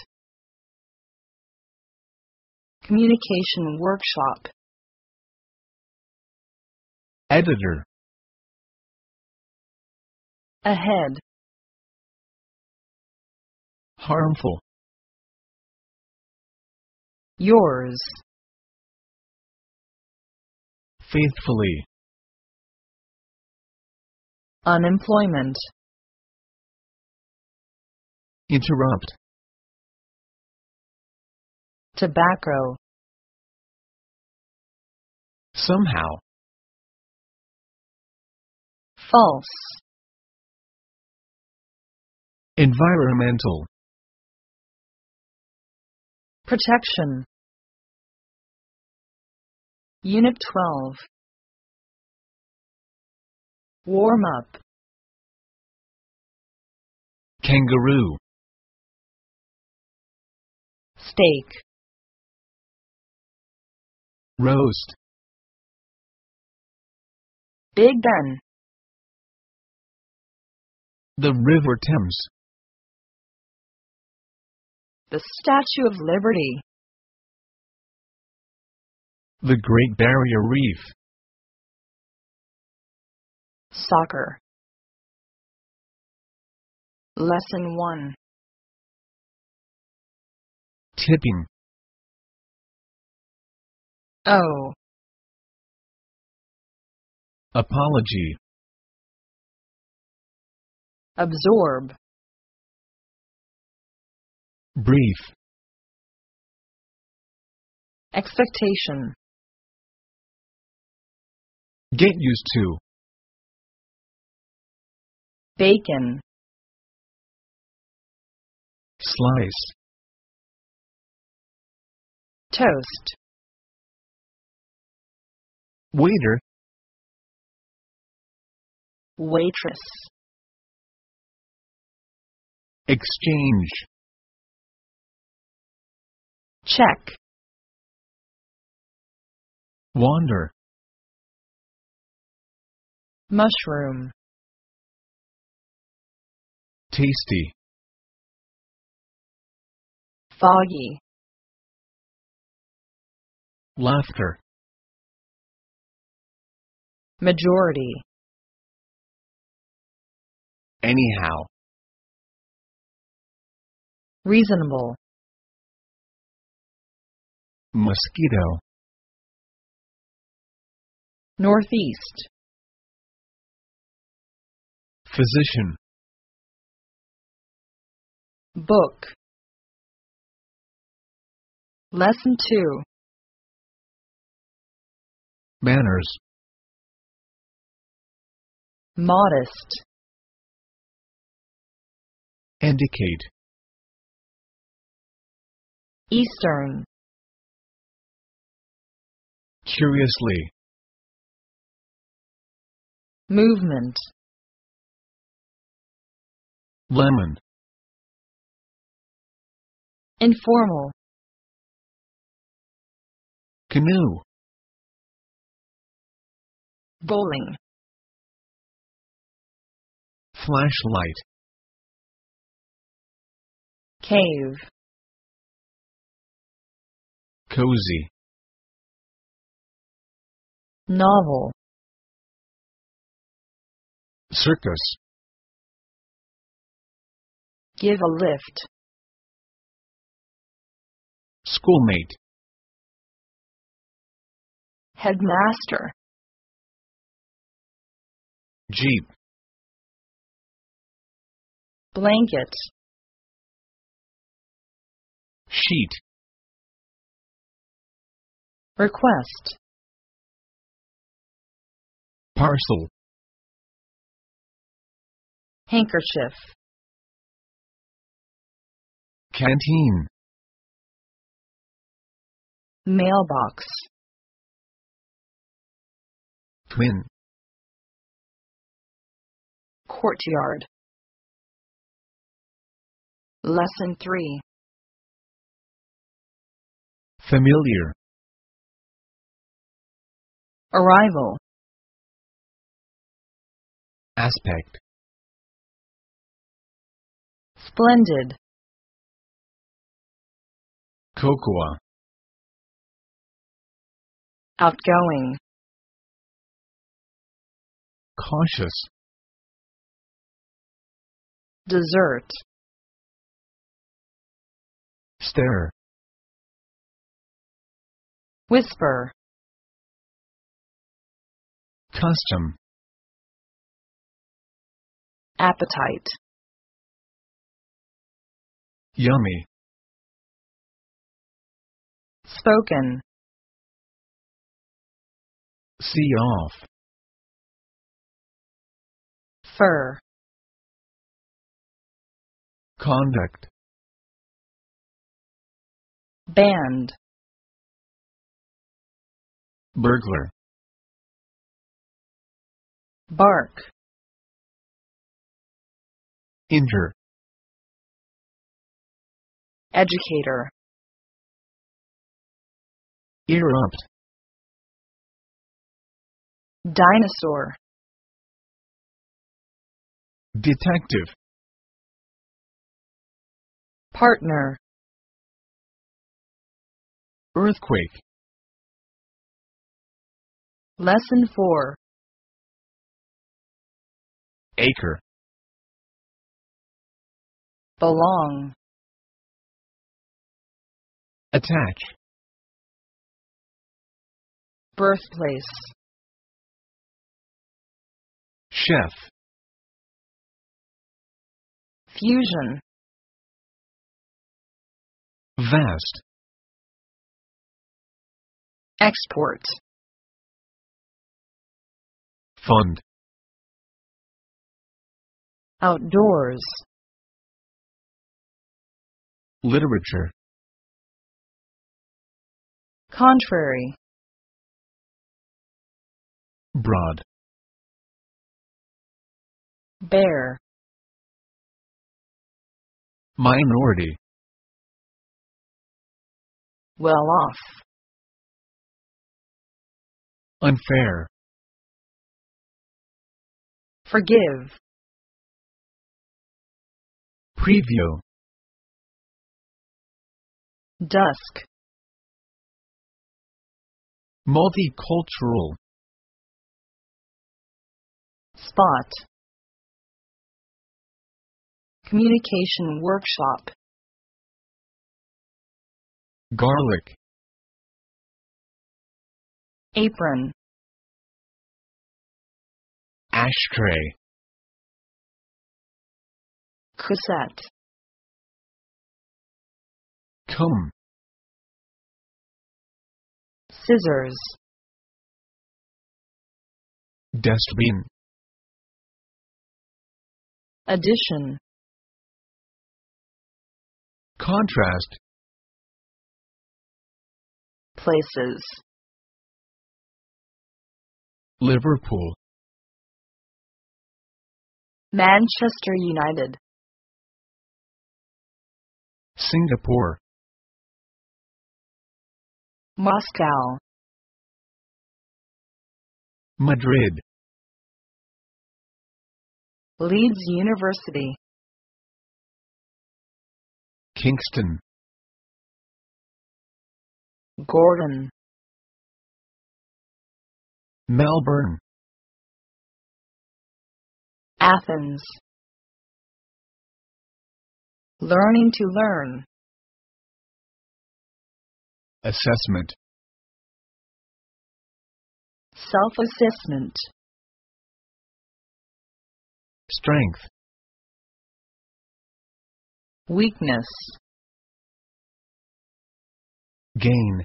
communication workshop, editor, ahead, harmful, yours, faithfully, unemployment, interrupt, tobacco, somehow, false, environmental, protection, Unit 12, warm up, kangaroo, steak, roast, Big Ben, the River Thames, the Statue of Liberty, The Great Barrier Reef. Soccer. Lesson 1. Tipping. O. Apology. Absorb. Brief. Expectation. Get used to. Bacon. Slice. Toast. Waiter. Waitress. Exchange. Check. Wander. Mushroom. Tasty. Foggy. Laughter. Majority. Anyhow. Reasonable. Mosquito. Northeast. Physician. Book. Lesson 2. Manners. Modest. Indicate. Eastern. Curiously. Movement. Lemon. Informal. Canoe. Bowling. Flashlight. Cave. Cozy. Novel. Circus. Give a lift. Schoolmate. Headmaster. Jeep. Blanket. Sheet. Request. Parcel. Handkerchief. Canteen. Mailbox. Twin. Courtyard. Lesson 3. Familiar. Arrival. Aspect. Splendid. Cocoa. Outgoing. Cautious. Dessert. Stare. Whisper. Custom. Appetite. Yummy. Spoken. See off. Fur. Conduct. Band. Burglar. Bark. Injure. Educator. Erupt. Dinosaur. Detective. Partner. Earthquake. Lesson 4. Acre. Belong. Attach. Birthplace. Chef. Fusion. Vast. Export. Fund. Outdoors. Literature. Contrary. Broad. Bare. Minority. Well off. Unfair. Forgive. Preview. Dusk. Multicultural. Spot. Communication workshop. Garlic. Apron. Ashtray. Cassette. Comb. Scissors. Dustbin. Addition. Contrast. Places. Liverpool. Manchester United. Singapore. Moscow. Madrid. Leeds University. Kingston. Gordon. Melbourne. Athens. Learning to learn. Assessment. Self-assessment. Strength. Weakness. Gain.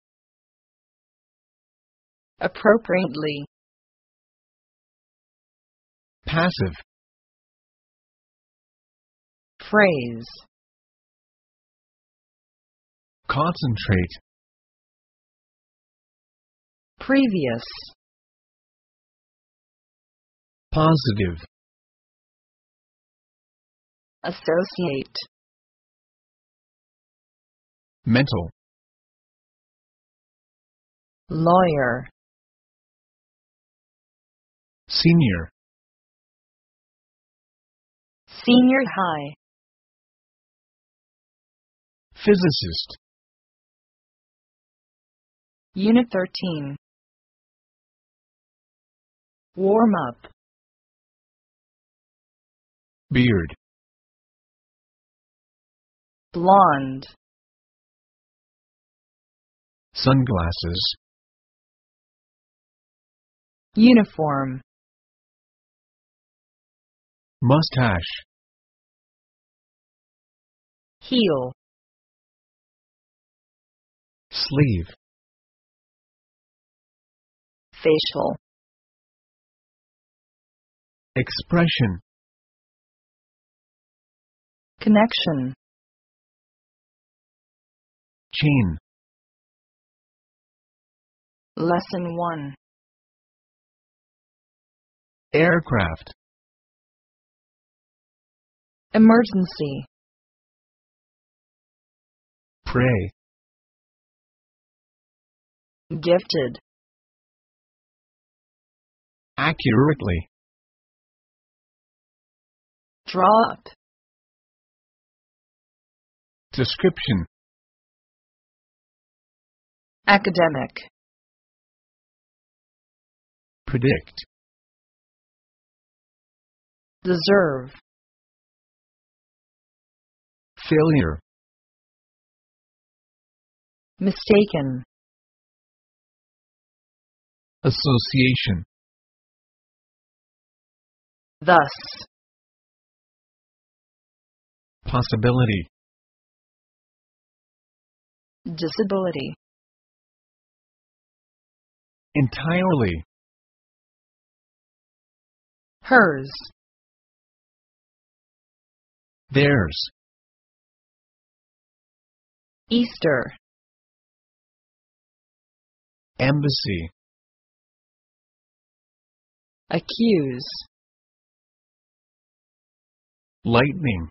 Appropriately. Passive. Phrase. Concentrate. Previous. Positive. Associate. Mental. Lawyer. Senior. Senior high. Physicist. Unit 13. Warm up. Beard. Blonde. Sunglasses. Uniform. Mustache. Heel. Sleeve. Facial. Expression. Connection. Chain. Lesson 1. Aircraft. Emergency. Pray. Gifted. Accurately. Draw up. Description. Academic. Predict. Deserve. Failure. Mistaken. Association. Thus. Possibility. Disability. Entirely. Hers. Theirs. Easter. Embassy. Accuse. Lightning.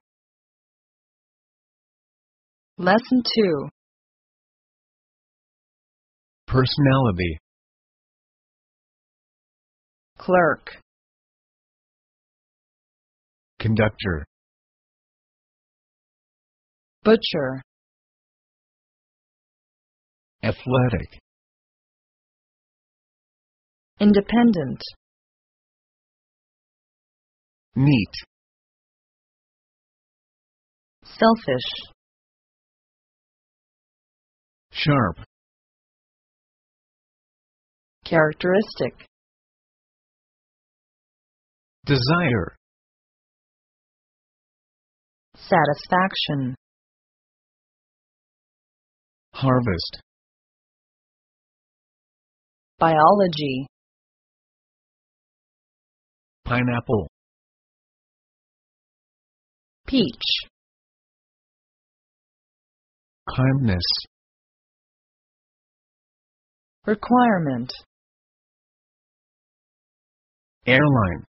Lesson 2. Personality. Clerk. Conductor. Butcher. Athletic. Independent. Neat. Selfish. Sharp. Characteristic. Desire. Satisfaction. Harvest. Biology. Pineapple. Peach. Kindness. Requirement. Airline.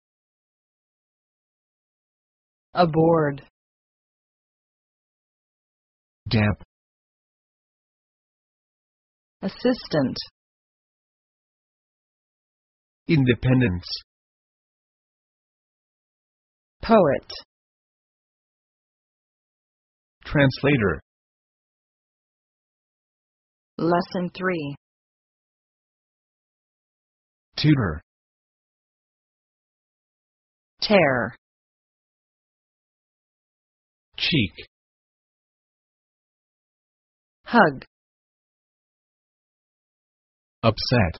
Aboard. Damp. Assistant. Independence. Poet. Translator. Lesson 3. Tutor. Tear. Cheek. Hug. Upset.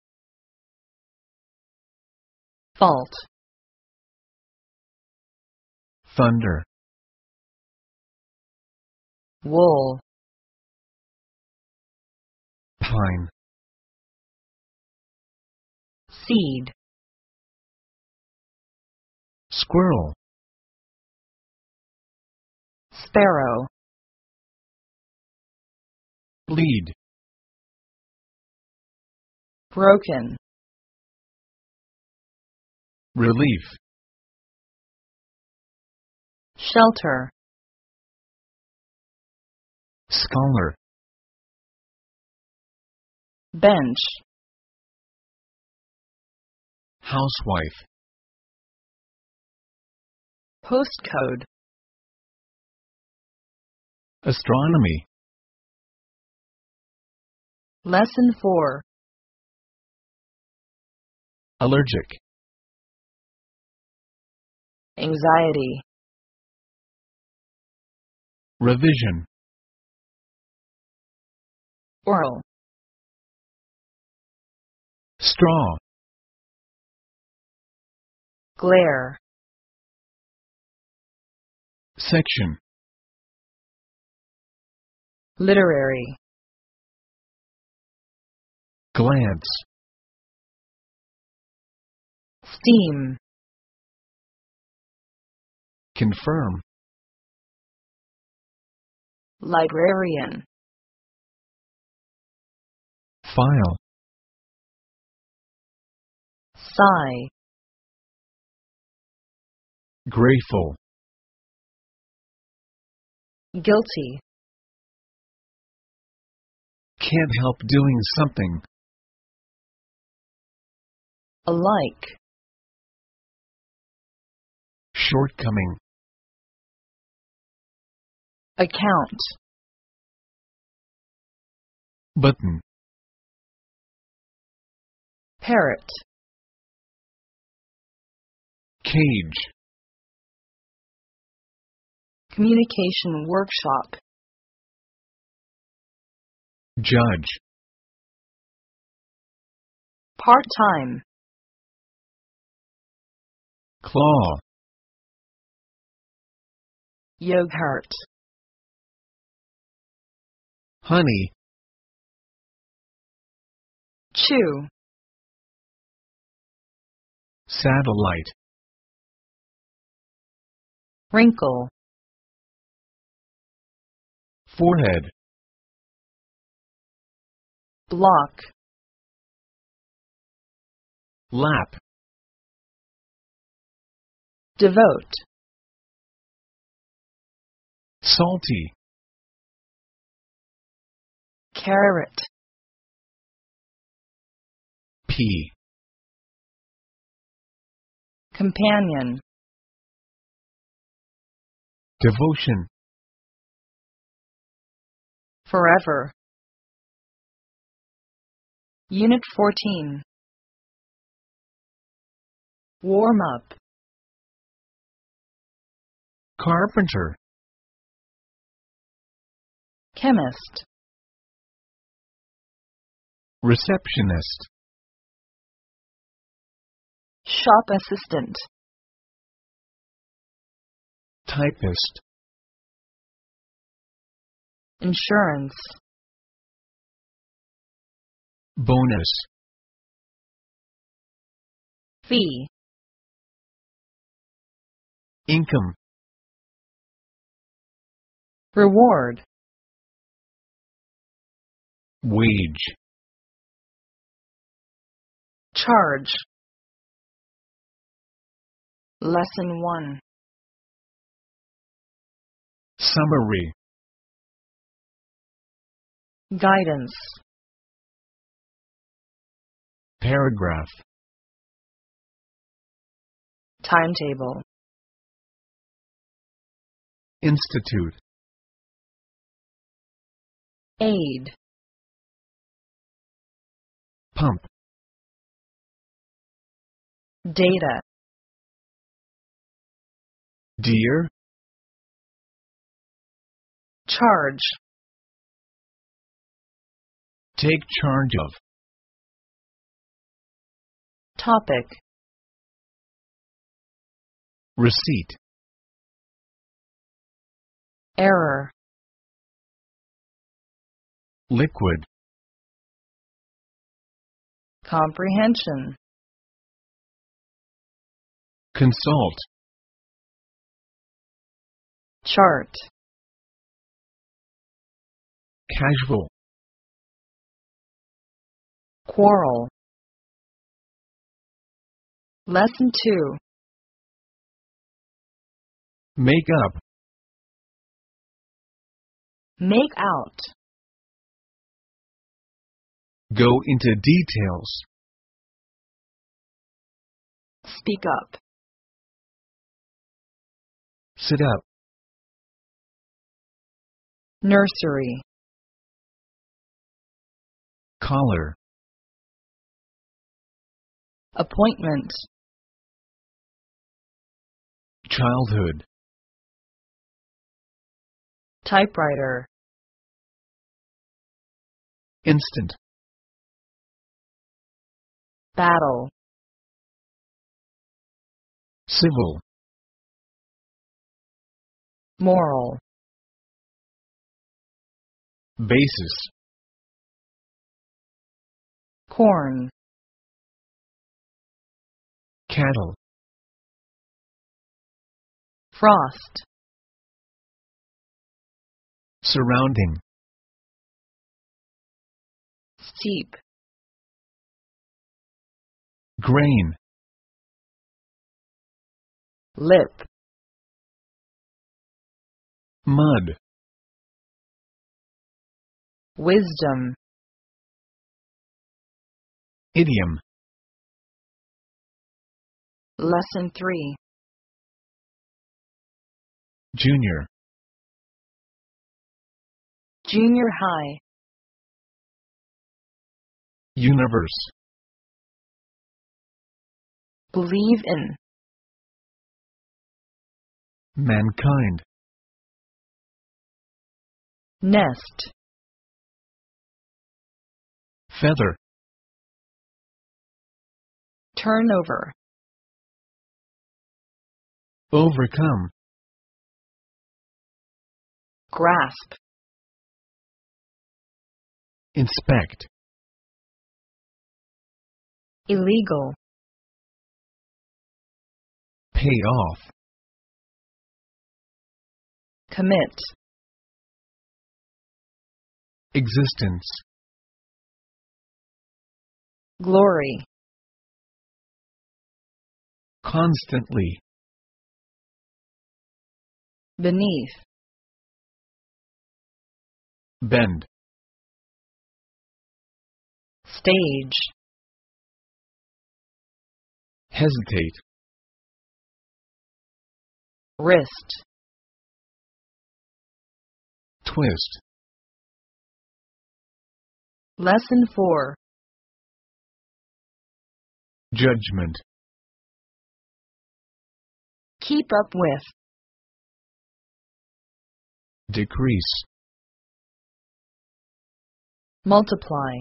Fault. Thunder. Wool. Pine. Seed. Squirrel. Sparrow. Bleed. Broken. Relief. Shelter. Scholar. Bench. Housewife. Postcode. Astronomy. Lesson 4. Allergic. Anxiety. Revision. Oral. Straw. Glare. Section. Literary. Glance. Steam. Confirm. Librarian. File. Sigh. Grateful. Guilty. Can't help doing something. Alike. Shortcoming. Account. Button. Parrot. Cage. Communication workshop. Judge. Part-time. Claw. Yogurt. Honey. Chew. Satellite. Wrinkle. Forehead. Block. Lap. Devote. Salty. Carrot. Pea. Companion. Devotion. Forever. Unit 14. Warm up. Carpenter. Chemist. Receptionist. Shop assistant. Typist. Insurance. Bonus. Fee. Income. Reward. Wage. Charge. Lesson 1. Summary. Guidance. Paragraph. Timetable. Institute. Aid. Pump. Data. Dear. Charge. Take charge of. Topic. Receipt. Error. Liquid. Comprehension. Consult. Chart. Casual. Quarrel. Lesson 2. Make up. Make out. Go into details. Speak up. Sit up. Nursery. Collar. Appointment. Childhood. Typewriter. Instant. Battle. Civil. Moral. Basis. Corn. Cattle. Frost. Surrounding. Steep. Grain. Lip. Mud. Wisdom. Idiom. Lesson 3. Junior. Junior high. Universe. Believe in. Mankind. Nest. Feather. Turnover. Overcome. Grasp. Inspect. Illegal. Pay off. Commit. Existence. Glory. Constantly. Beneath. Bend. Stage. Hesitate. Wrist. Twist. Lesson 4. Judgment. Keep up with. Decrease. Multiply.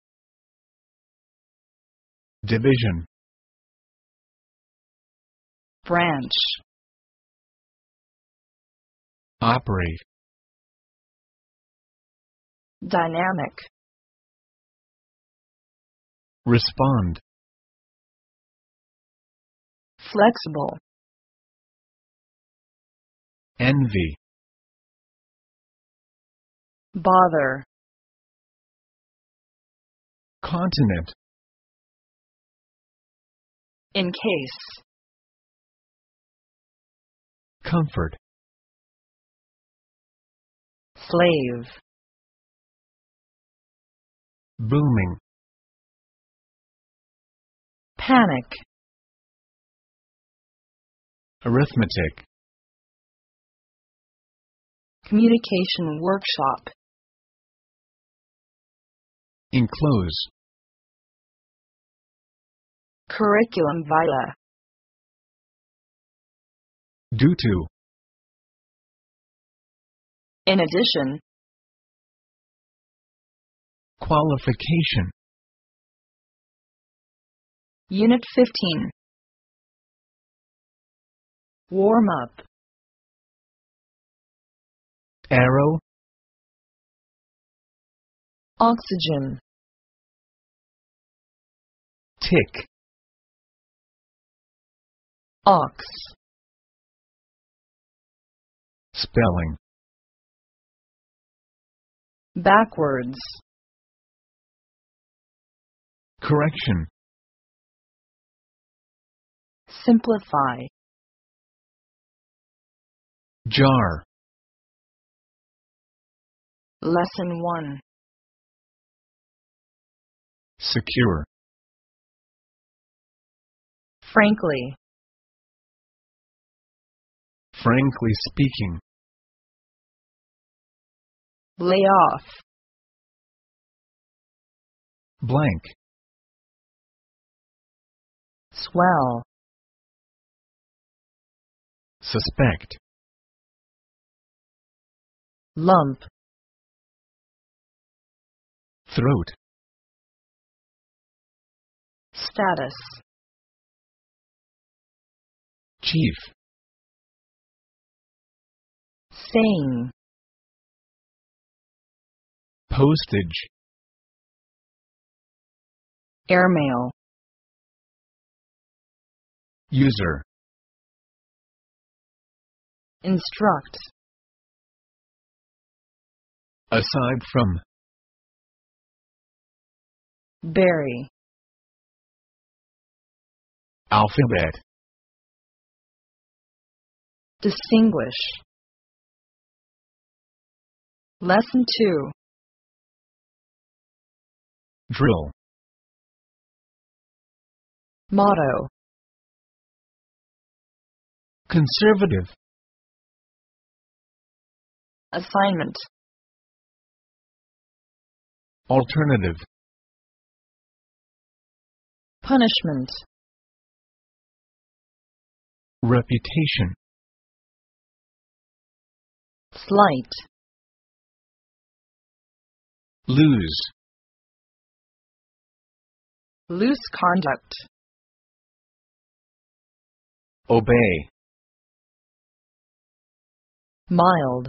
Division. Branch. Operate. Dynamic. Respond. Flexible. Envy. Bother. Continent. In case. Comfort. Slave. Booming. Panic. Arithmetic. Communication workshop. Enclose. Curriculum vitae. Due to. In addition. Qualification. Unit 15. Warm up. Arrow. Oxygen. Tick. Ox. Spelling. Backwards. Correction. Simplify. Jar. Lesson 1. Secure. Frankly. Frankly speaking. Lay off. Blank. Swell. Suspect. Lump. Throat. Status. Chief. Saying. Postage. Airmail. User. Instruct. Aside from. Bury. Alphabet. Distinguish. Lesson 2. Drill. Motto. Conservative. Assignment. Alternative. Punishment. Reputation. Slight. Lose. Loose conduct. Obey. Mild.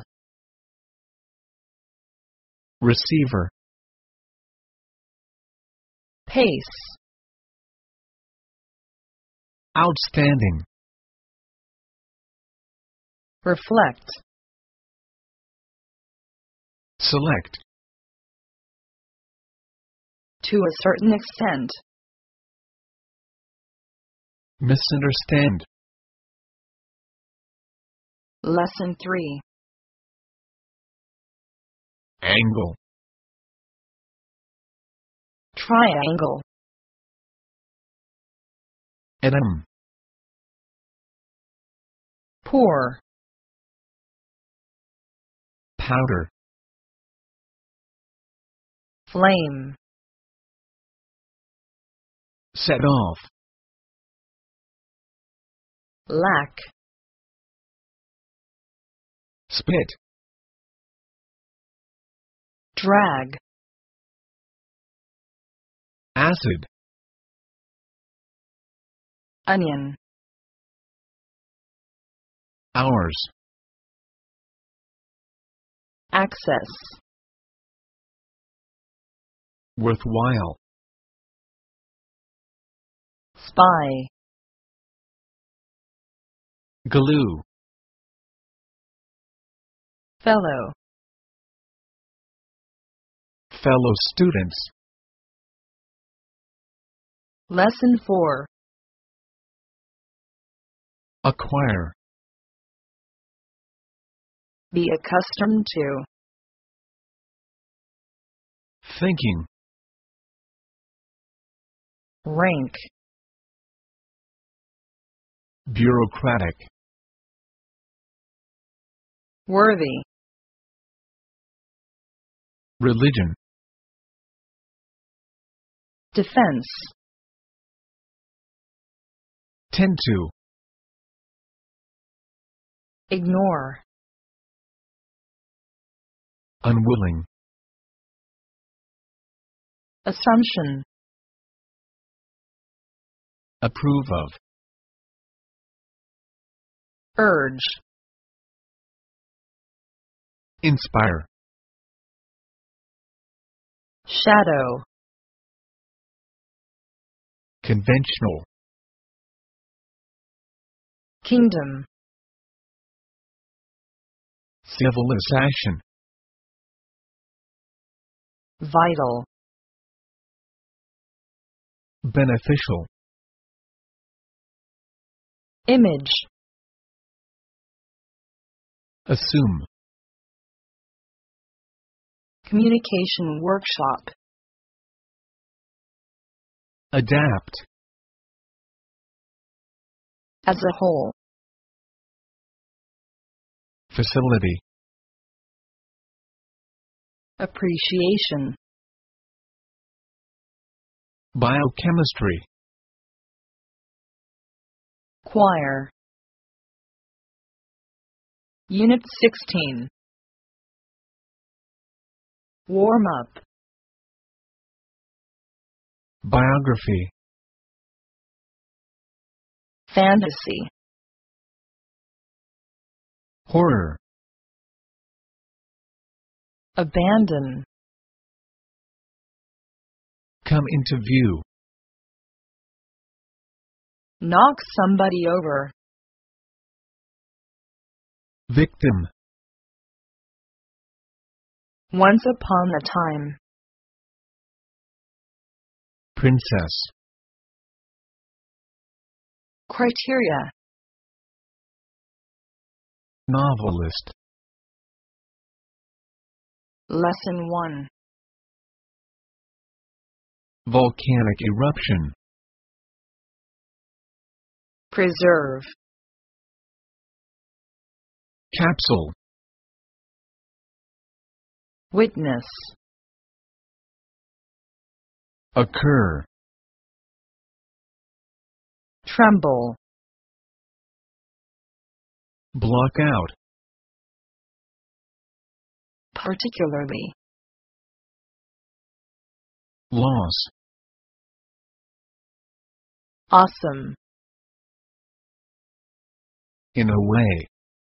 Receiver. Pace. Outstanding. Reflect. Select. To a certain extent. Misunderstand. Lesson 3. Angle. Triangle. Atom. Pour. Powder. Flame. Set off. Lack. Spit. Drag. Acid. Onion. Hours. Access. Worthwhile. Spy. Glue. Fellow. Fellow students. Lesson 4. Acquire. Be accustomed to. Thinking. Rank. Bureaucratic. Worthy. Religion. Defense. Tend to. Ignore. Unwilling. Assumption. Approve of. Urge. Inspire. Shadow. Conventional. Kingdom. Civilization. Vital. Beneficial. Image. Assume. Communication workshop. Adapt. As a whole. Facility. Appreciation. Biochemistry. Choir. Unit 16. Warm up. Biography. Fantasy. Horror. Abandon. Come into view. Knock somebody over. Victim. Once upon a time. Princess. Criteria. Novelist. Lesson 1. Volcanic eruption. Preserve. Capsule. Witness. Occur. Tremble. Block out. particularly, Loss. awesome, In a way.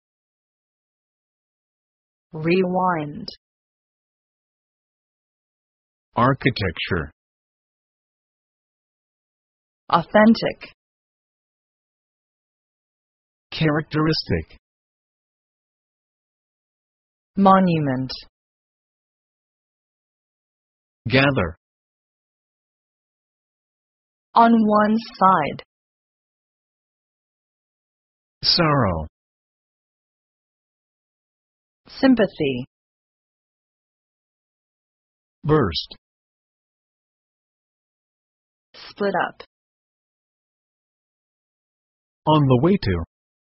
rewind, Architecture. authentic, Characteristic. monument, Gather. on one side, Sorrow. sympathy, Burst. split up, On the way to.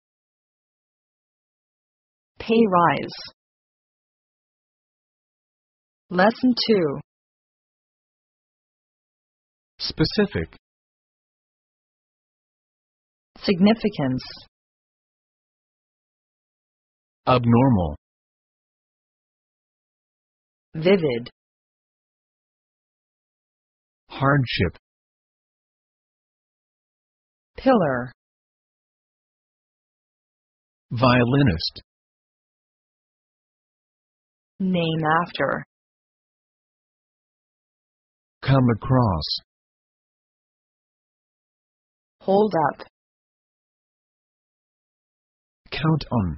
pay rise. Lesson 2. Specific. Significance, Abnormal. vivid, Hardship. pillar, Violinist. name after, Come across. hold up, Count on.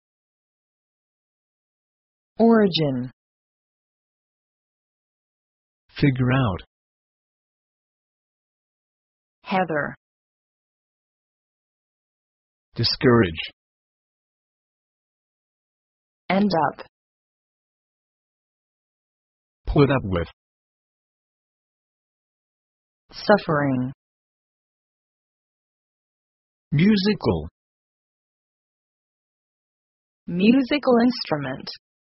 origin, Figure out. heather, Discourage. end up, Put up with. suffering, Musical. musical instrument,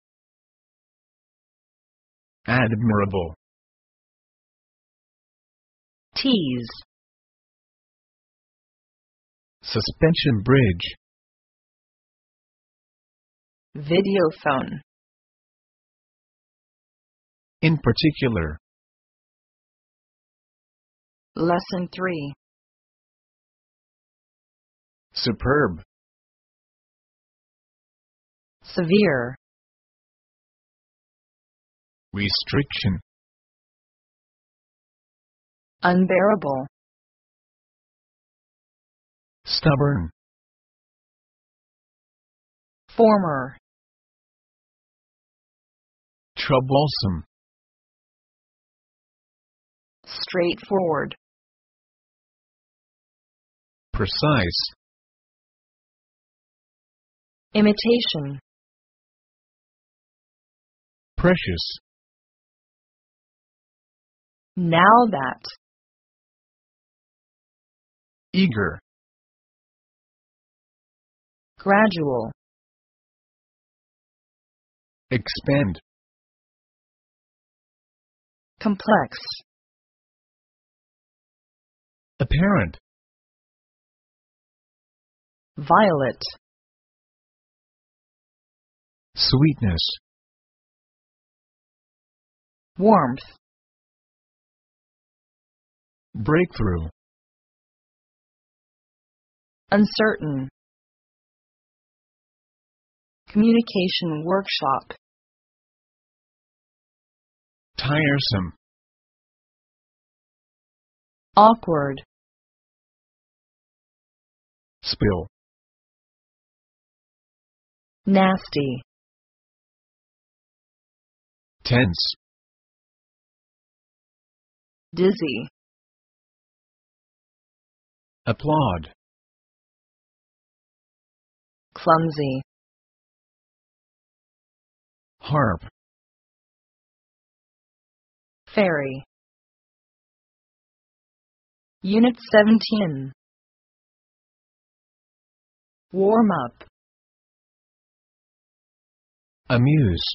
Admirable. tease, Suspension bridge. videophone, In particular. lesson 3, Superb. severe, Restriction. unbearable, Stubborn. former, Troublesome. straightforward, Precise. imitation, Precious. now that, Eager. gradual, Expend. complex, Apparent. violet, Sweetness. warmth, Breakthrough. uncertain, communication workshop, Tiresome. awkward, Spill. nasty, Tense. dizzy, Applaud. clumsy, Harp. fairy. Unit 17. Warm up, Amuse.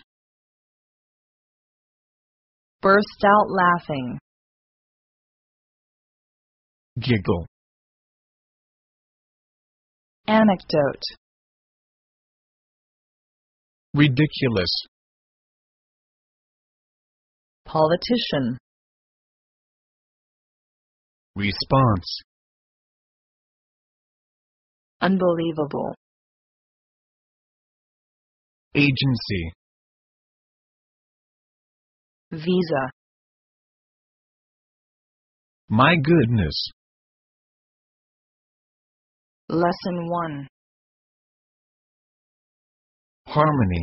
burst out laughing, Giggle. anecdote, Ridiculous. Politician. Response. Unbelievable. Agency. Visa. My goodness. Lesson 1. Harmony.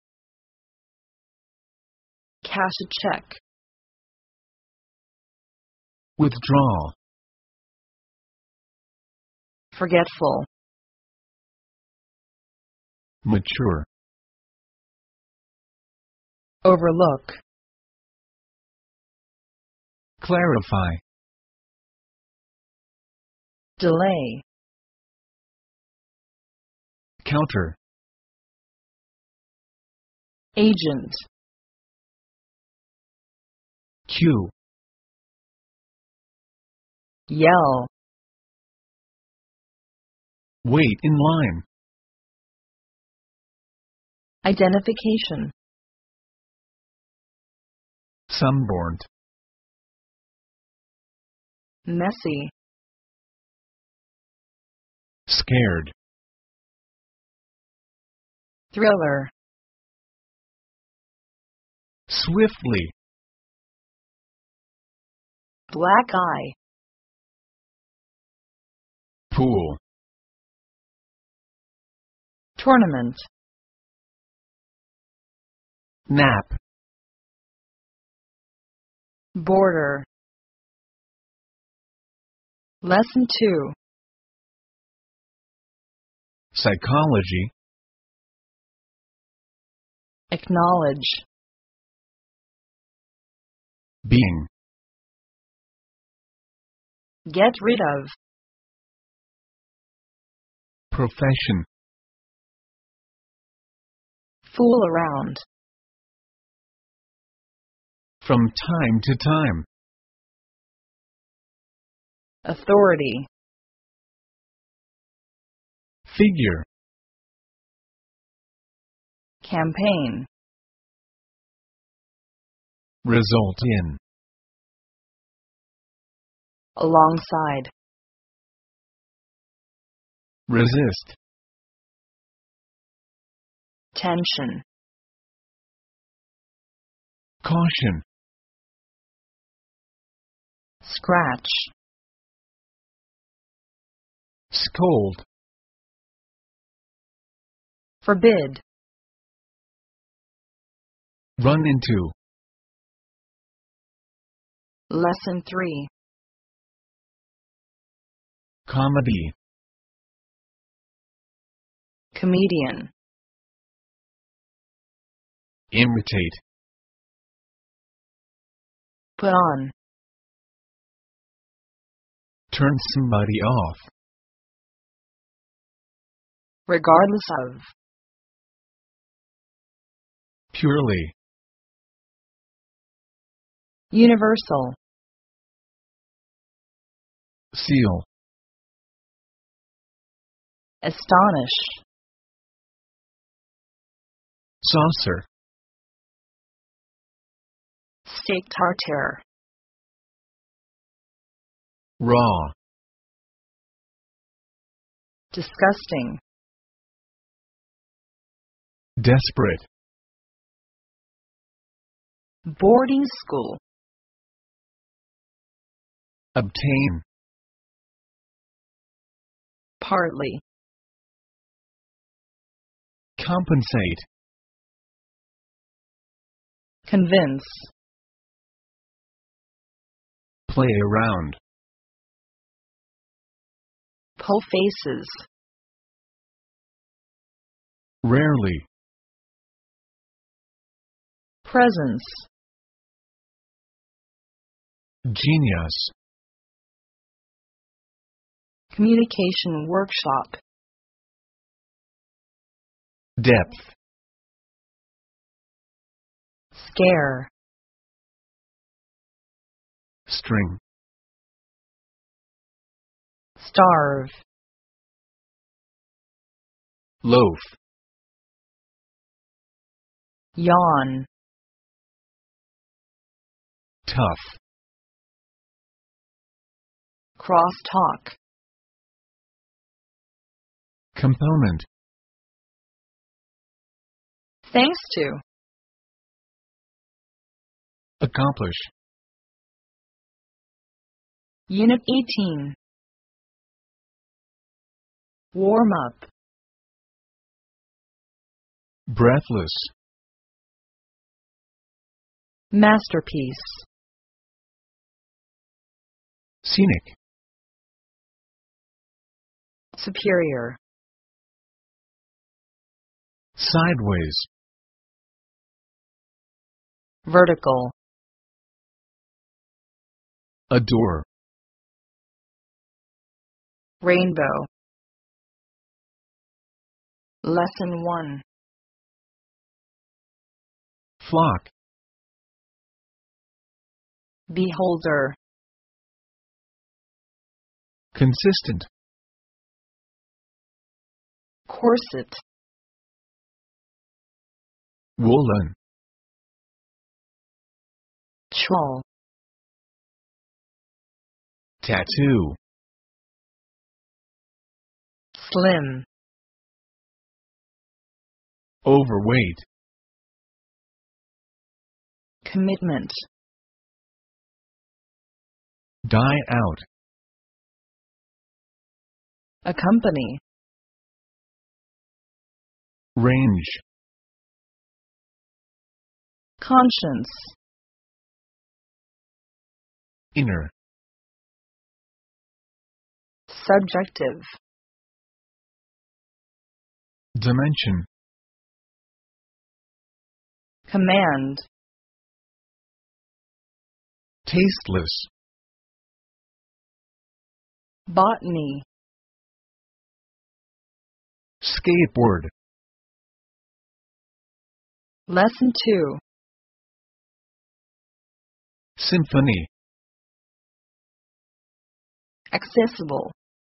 Cash a check. Withdraw. Forgetful. Mature. Overlook. Clarify. Delay. Counter. Agent. Cue. Yell. Wait in line. Identification. Sunburned. Messy. Scared. Thriller. Swiftly. Black eye. Pool. Tournament. Nap. Border. Lesson 2. Psychology. Acknowledge. Being. Get rid of. Profession. Fool around. From time to time. Authority. Figure. Campaign. Result in. Alongside. Resist. Tension. Caution. Scratch. Scold. Forbid. Run into. Lesson 3. Comedy. Comedian. Imitate. Put on. Turn somebody off. Regardless of. Purely. Universal. Seal. Astonish. Saucer. Steak tartare. Raw. Disgusting. Desperate. Boarding school. Obtain. Partly. Compensate. Convince. Play around. Pull faces. Rarely. Presence. Genius. Communication workshop. Depth. Scare. String. Starve. Loaf. Yawn. tough, crosstalk, component, thanks to, accomplish, Unit 18, warm up, breathless, masterpiece, scenic, superior, sideways, vertical, adore, rainbow, lesson 1, flock, beholder, consistent, corset, woolen, shawl, tattoo, slim, overweight, commitment, die out, accompany, range, conscience, inner, subjective, dimension, command, tasteless, botany, skateboard, lesson 2, symphony, accessible,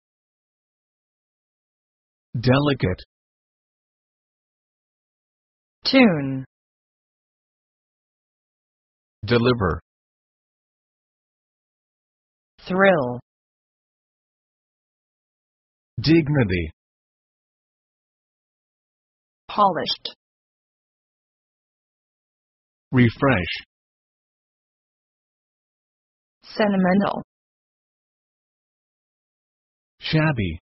delicate, tune, deliver, thrill, dignity, polished, refresh, sentimental, shabby,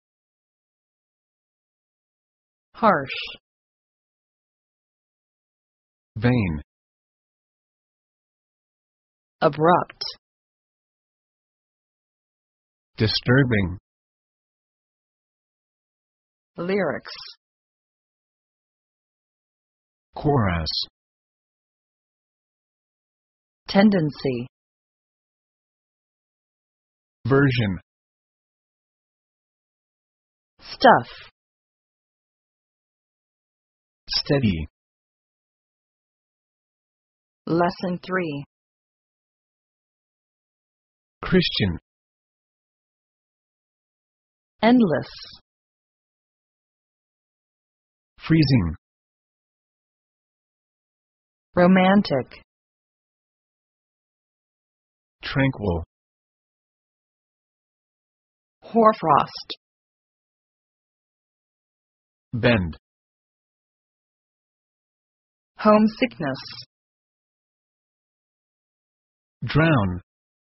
harsh, vain, abrupt, disturbing, lyrics, chorus, tendency, version, stuff, steady, lesson 3, Christian, endless, freezing, romantic, tranquil, hoarfrost, bend, homesickness, drown,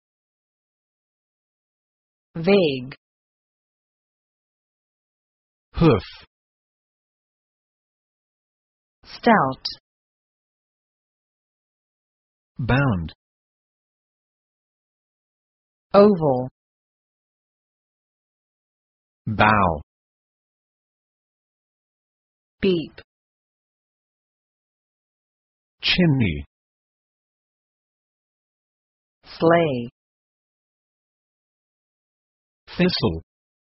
vague, hoof, stout, bound, oval, bow, beep, chimney, sleigh, thistle,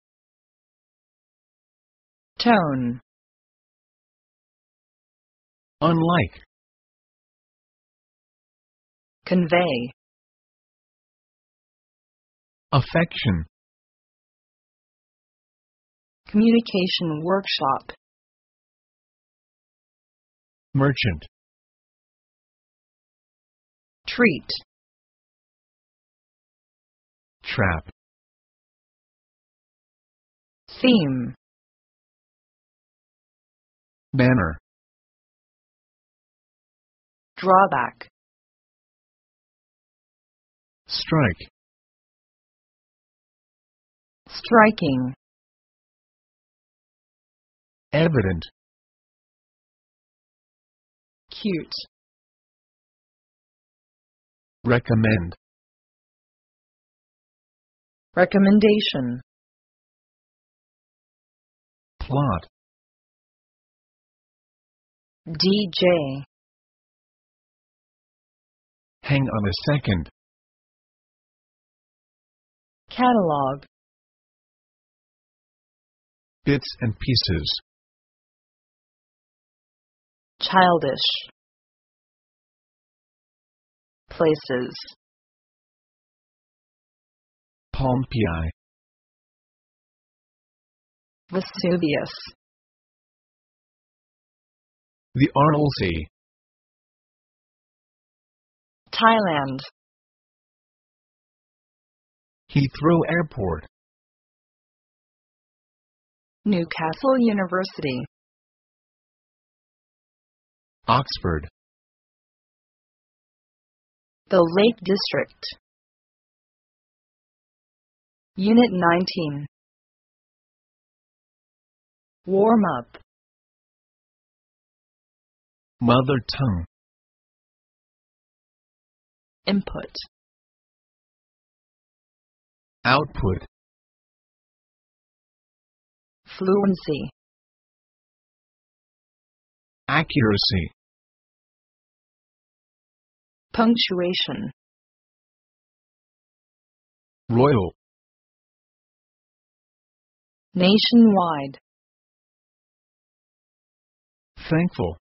tone, unlike, convey, affection, communication workshop, merchant, treat, Trap. Theme. Banner. Drawback. Strike. Striking. Evident. Cute. Recommend. Recommendation. Plot. DJ. Hang on a second. Catalog. Bits and pieces. Childish. Places. Pompeii. Vesuvius. The Aral Sea. Thailand. Heathrow Airport. Newcastle University. Oxford. The Lake District. Unit 19. Warm up. Mother tongue. Input. Output. Fluency. Accuracy. Punctuation. Royal. Nationwide. Thankful.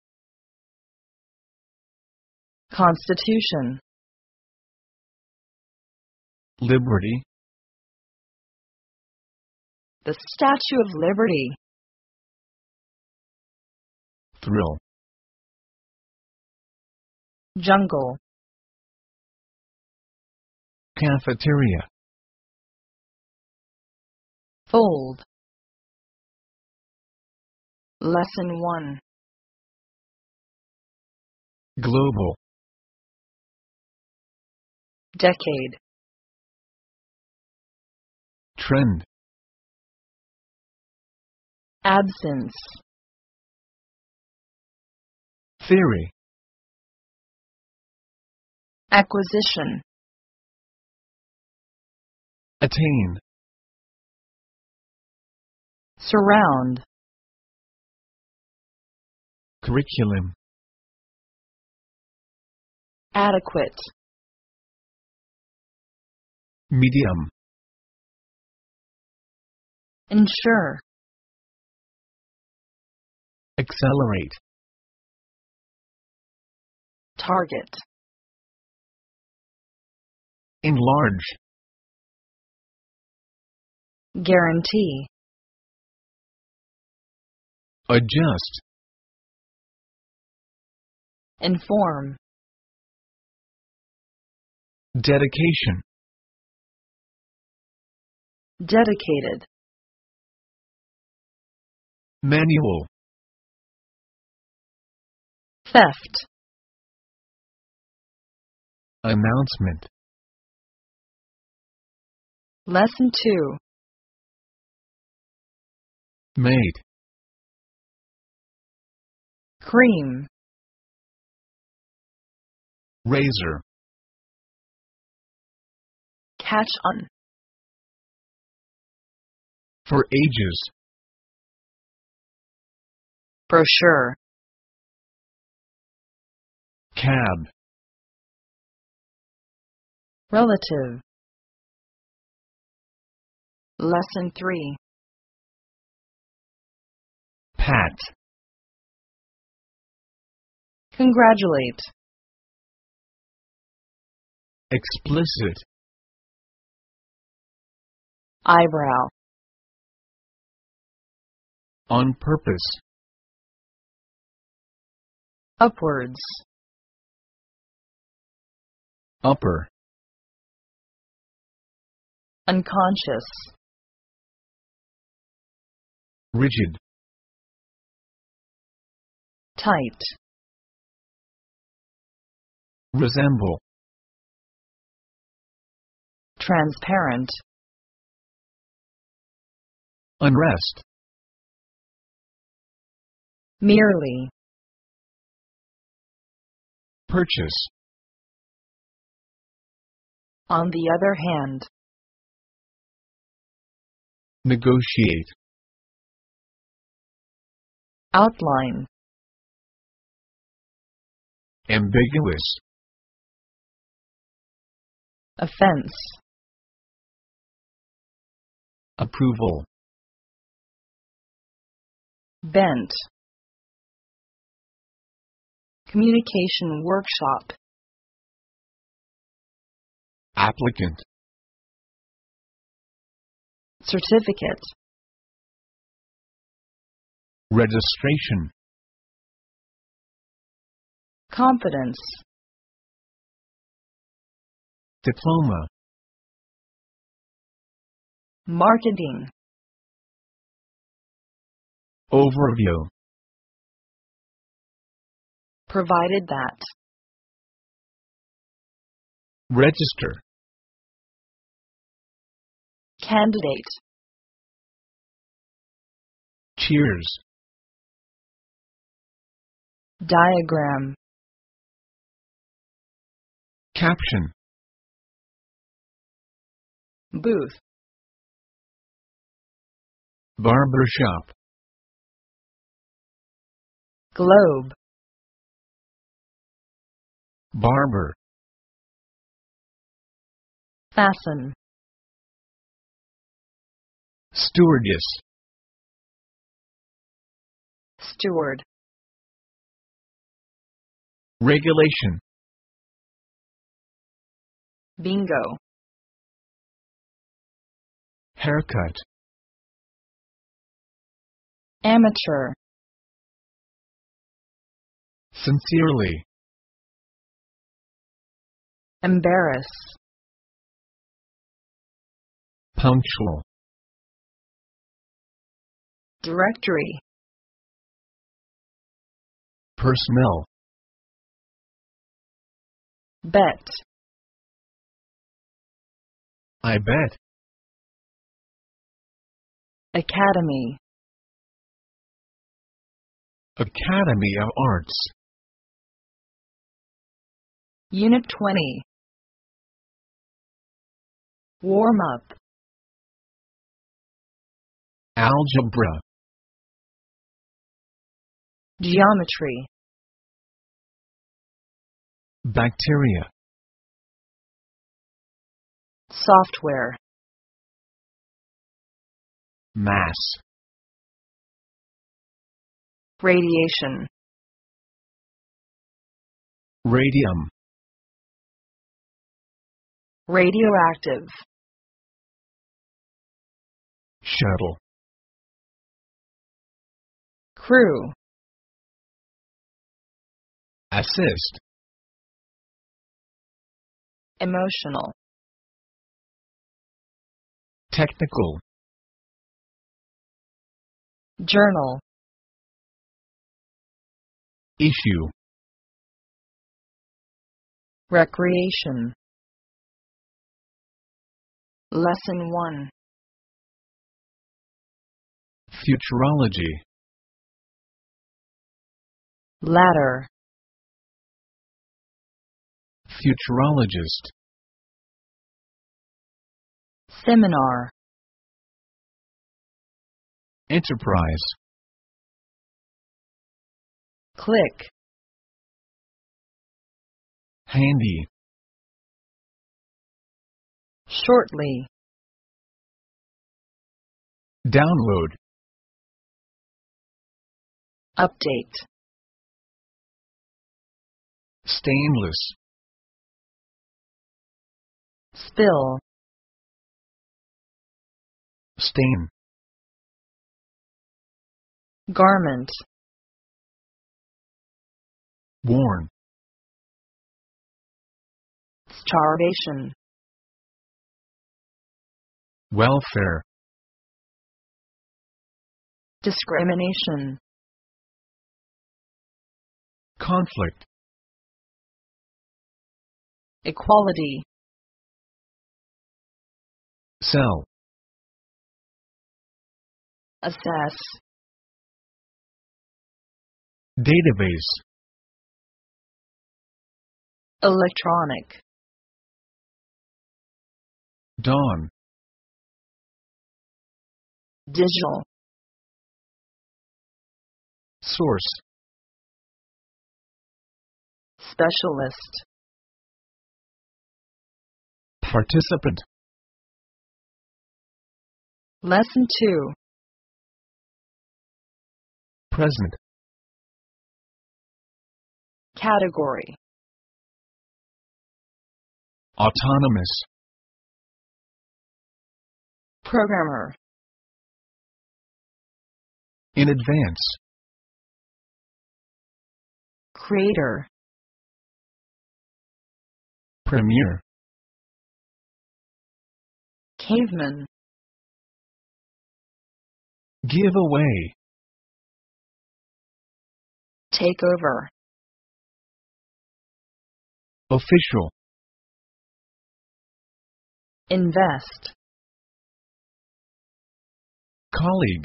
Constitution. Liberty. The Statue of Liberty. Thrill. Jungle. Cafeteria. Fold. Lesson 1. Global. Decade. Trend. Absence. Theory. Acquisition. Attain. Surround. Curriculum. Adequate. Medium. Ensure. Accelerate. Target. Enlarge. Guarantee. Adjust. Inform. Dedication. Dedicated. Manual. Theft. Announcement. Lesson 2. Mate. Cream. Razor. Catch on. For ages. Brochure. Cab. Relative. Lesson 3. Pat. Congratulate. Explicit. Eyebrow. On purpose. Upwards. Upper. unconscious, rigid, tight, resemble, transparent, unrest, merely, purchase, on the other hand, negotiate, outline, ambiguous, offense, approval, bent, communication workshop, applicant, certificate, registration, confidence, diploma, marketing, overview, provided that, register, candidate, cheers, diagram, caption, booth, barbershop, globe, barber, fasten, stewardess, steward, regulation, bingo, haircut, amateur, sincerely, embarrass, punctual, directory, personnel, bet, I bet, academy, Academy of Arts, Unit 20, warm up, algebra, geometry, bacteria, software, mass, radiation, radium, radioactive, shuttle, crew, assist, emotional, technical, journal, issue, recreation, lesson 1, futurology, ladder, futurologist, seminar, enterprise, click, handy, shortly, download, update, stainless, spill, stain, garment, worn, starvation, welfare, discrimination, conflict, equality, sell, assess, database, electronic, dawn, digital, source, specialist, participant, Lesson 2, present, category, autonomous, programmer, in advance, creator, premiere, caveman, give away, take over, official, invest, colleague,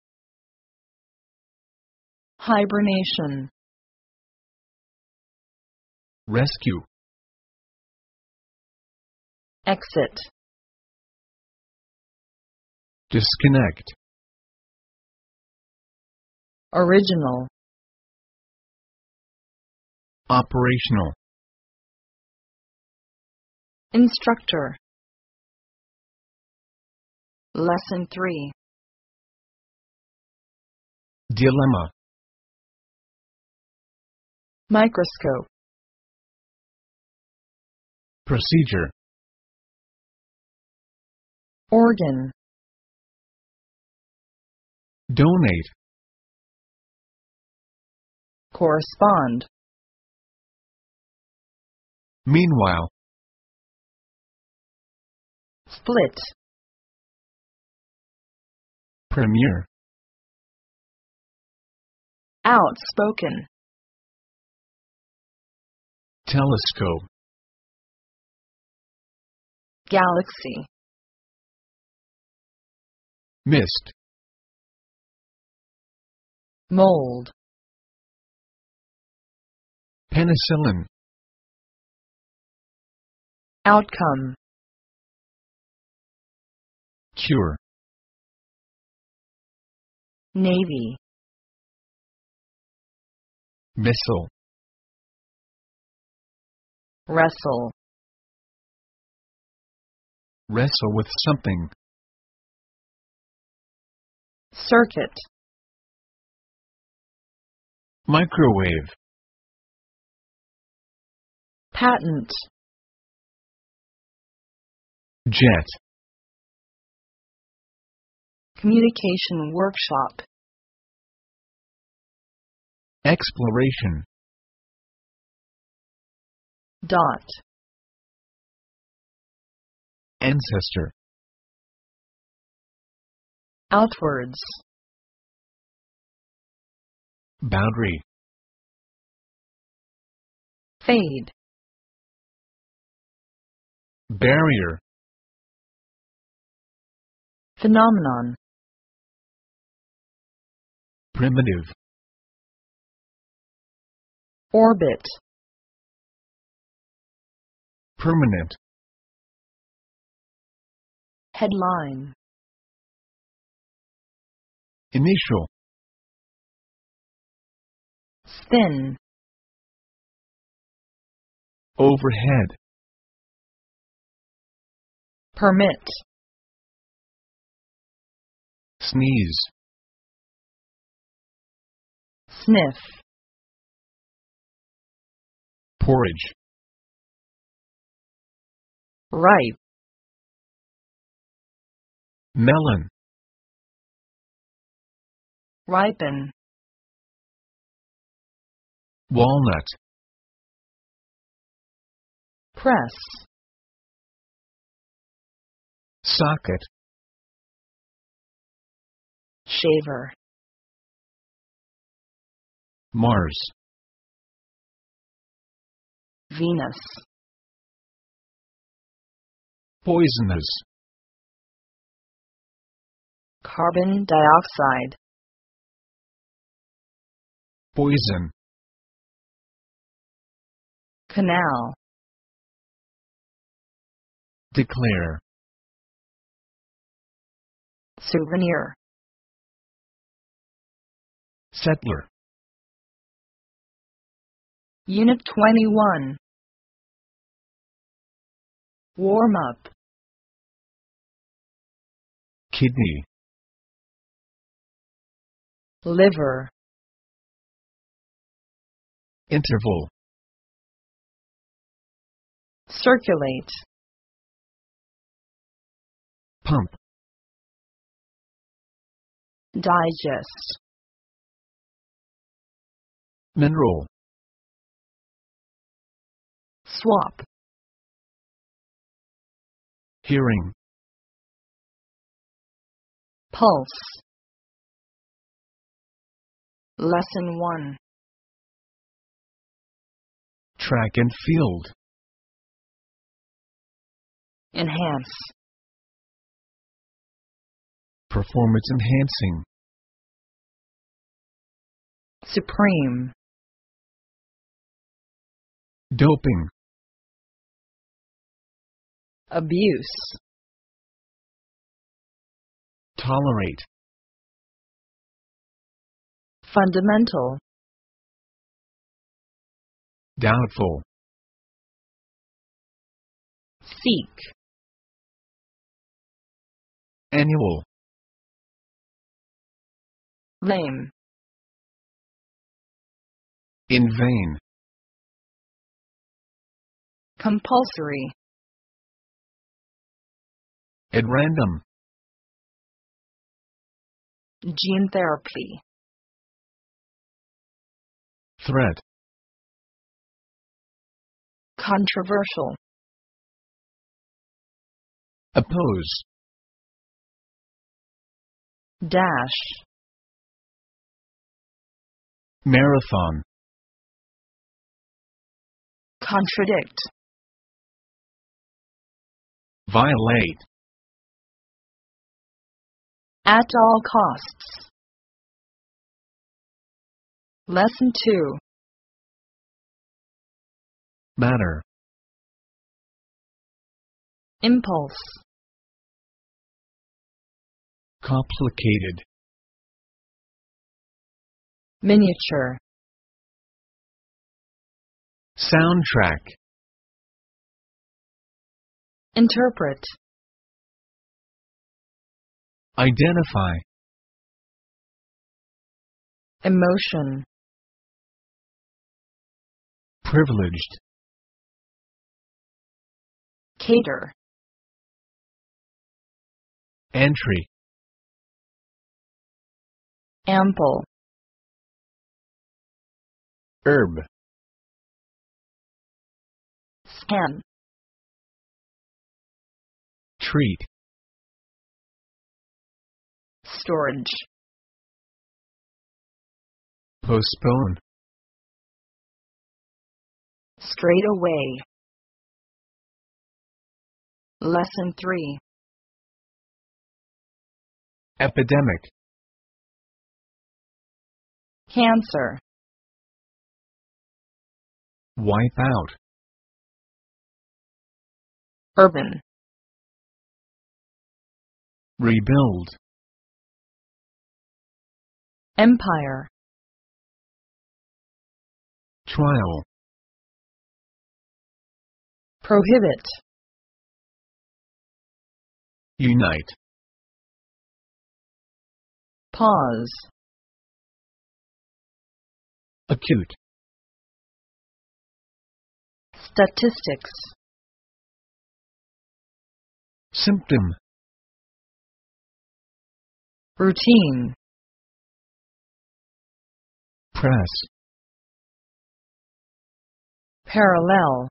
hibernation, rescue, exit, disconnect, original, operational, instructor. Lesson 3, dilemma, microscope, procedure, organ, donate, correspond, meanwhile, split, premiere, outspoken, telescope, galaxy, mist, mold, penicillin, outcome, cure, navy, missile, wrestle, wrestle with something, circuit, microwave, patent, jet, communication workshop, exploration, dot, ancestor, outwards, boundary, fade, barrier, phenomenon, primitive, orbit, permanent, headline, initial, spin, overhead, permit, sneeze, sniff, porridge, ripe, melon, ripen, walnut, press, socket, Shaver. Mars. Venus. Poisonous. Carbon dioxide. Poison. Canal. Declare. Souvenir. Settler. Unit 21. Warm up. Kidney. Liver. Interval. Circulate. Pump. Digest. Mineral. Swap. Hearing. Pulse. Lesson 1. Track and field. Enhance. Performance enhancing. Supreme. Doping. Abuse. Tolerate. Fundamental. Doubtful. Seek. Annual. Lame. In vain. Compulsory. At random. Gene therapy. Threat. Controversial. Oppose. Dash. Marathon. Contradict. Violate. At all costs. Lesson 2. Matter. Impulse. Complicated. Miniature. Soundtrack. Interpret. Identify. Emotion. Privileged. Cater. Entry. Ample. Herb. Scan. Treat. Storage. Postpone. Straight away. Lesson 3. Epidemic. Cancer. Wipe out. Urban. Rebuild. Empire. Trial. Prohibit. Unite. Pause. Acute. Statistics. Symptom. Routine. Press. Parallel.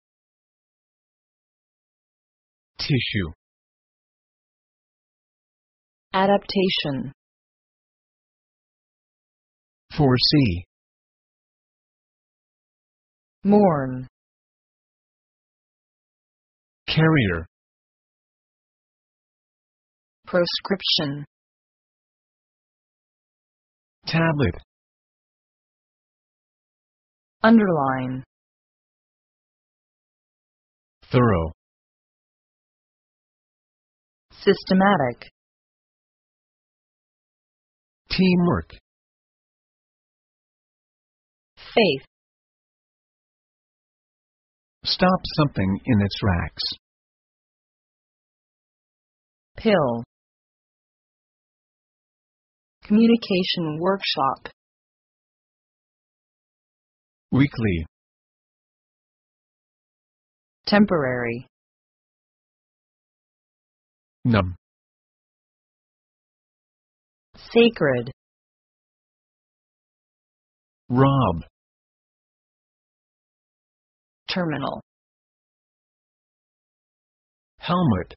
Tissue. Adaptation. Foresee. Mourn. Carrier. Proscription. Tablet. Underline. Thorough. Systematic. Teamwork. Faith. Stop something in its tracks. Pill. Communication workshop. Weekly. Temporary. Numb. Sacred. Rob. Terminal. Helmet.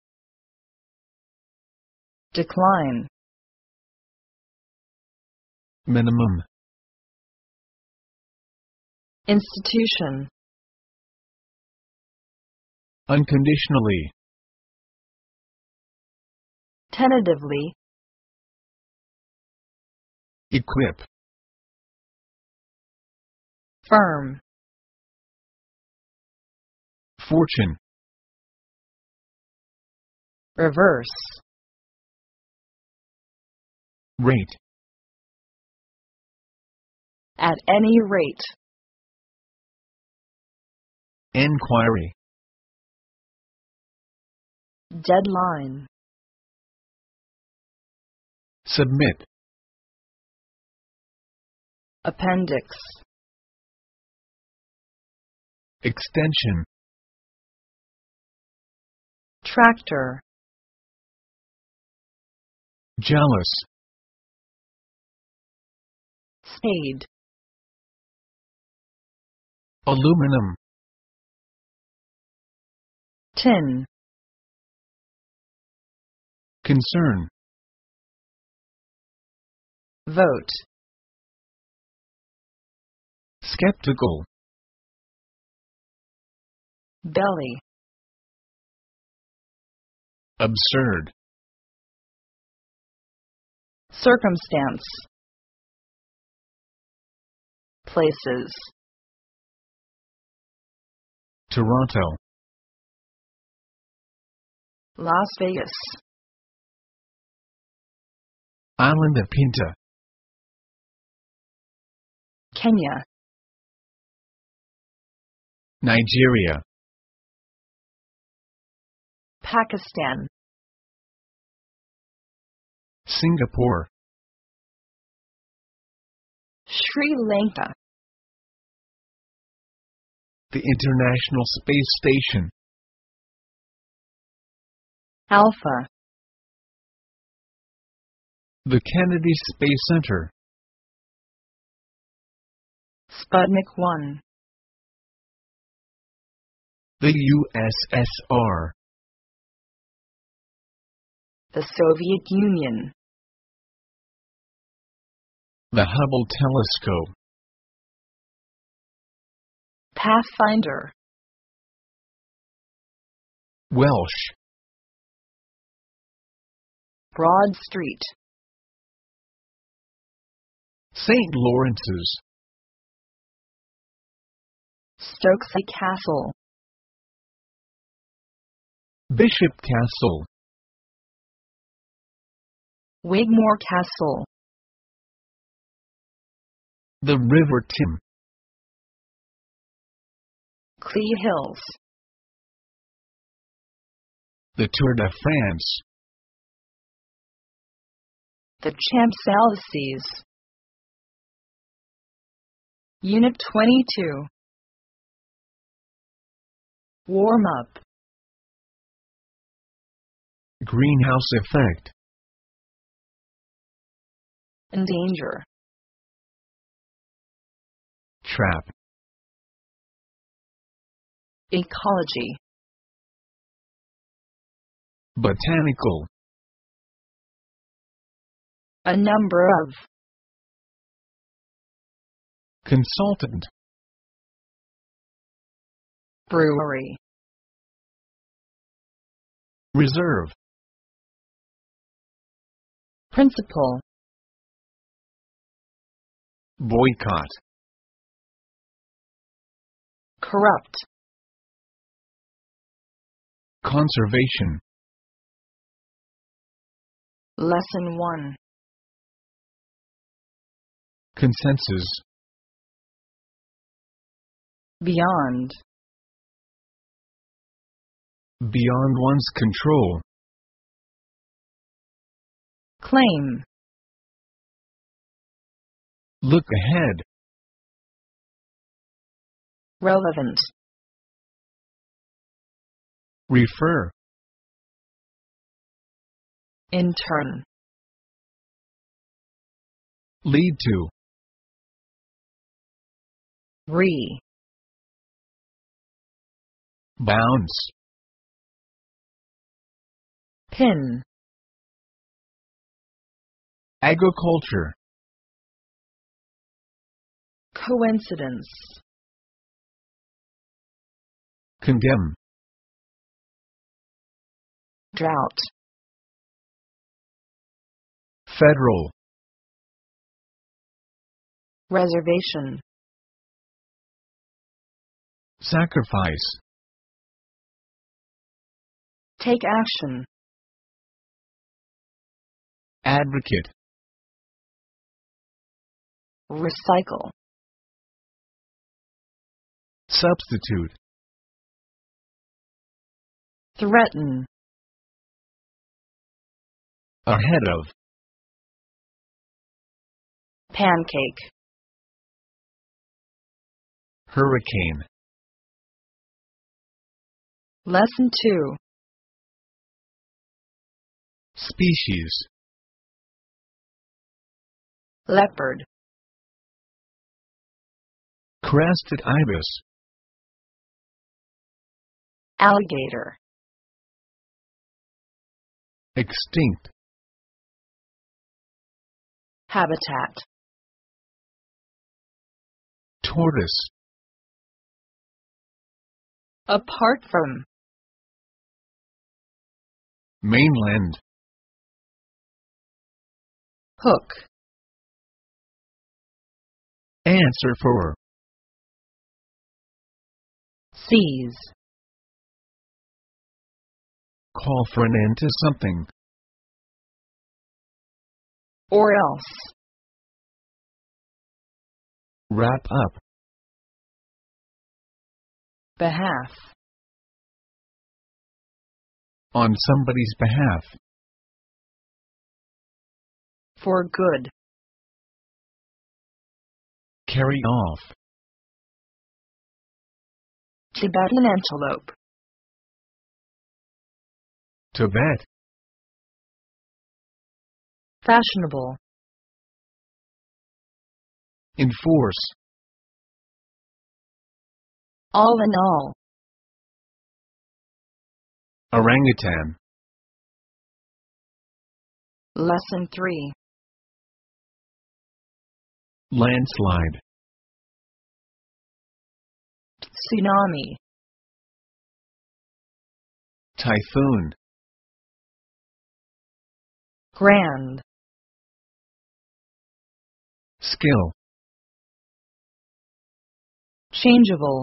Decline. Minimum. Institution. Unconditionally. Tentatively. Equip. Firm. Fortune. Reverse. Rate. At any rate. Enquiry. Deadline. Submit. Appendix. Extension. Tractor. Jealous. Spade. Aluminum. Tin. Concern. Vote. Skeptical. Belly. Absurd. Circumstance. Places. Toronto. Las Vegas. Island of Pinta. Kenya. Nigeria. Pakistan. Singapore. Sri Lanka. The International Space Station. Alpha. The Kennedy Space Center. Sputnik 1. The USSR. The Soviet Union. The Hubble Telescope. Pathfinder. Welsh. Broad Street. St. Lawrence's. Stokesay Castle. Bishop Castle. Wigmore Castle. The River Tim. Clee Hills. The Tour de France. The Champs-Élysées. Unit 22. Warm up. Greenhouse effect. Endanger. Trap. Ecology. Botanical. A number of. consultant, brewery, reserve, principal, boycott, corrupt, conservation, lesson 1, consensus, beyond, beyond one's control, claim, look ahead, relevant, refer, intern, lead to, bounce, pin, agriculture, coincidence, condemn, drought, federal, reservation, sacrifice, take action, advocate, recycle, substitute, threaten, ahead of, pancake, hurricane, lesson 2, species, leopard, crested ibis, alligator, extinct, habitat, tortoise, apart from, mainland, hook, answer for, seize, call for an end to something, or else, wrap up, behalf, on somebody's behalf, for good, carry off, Tibetan antelope, Tibet, fashionable, enforce, all in all, orangutan, lesson 3, landslide, tsunami, typhoon, grand, skill, changeable,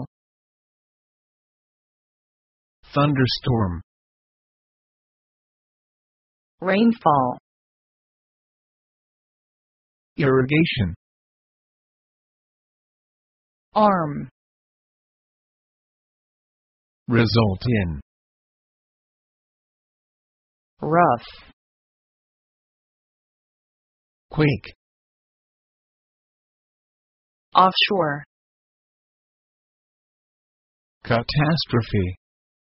thunderstorm, rainfall, irrigation, arm, result in, rough, quake, offshore, catastrophe,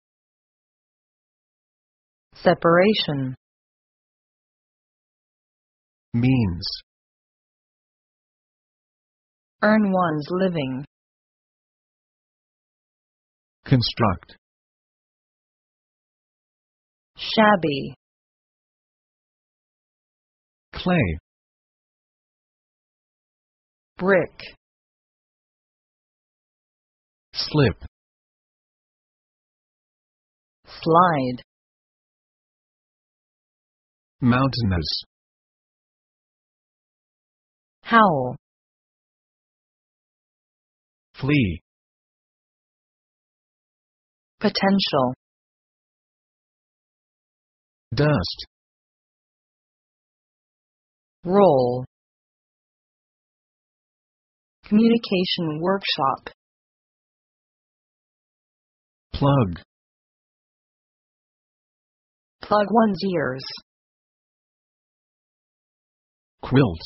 separation, means, earn one's living, construct, shabby, clay, brick, Slip. Slide. Mountainous. Howl. Flee. Potential. Dust. Roll. Communication workshop. Plug. Plug one's ears. Quilt.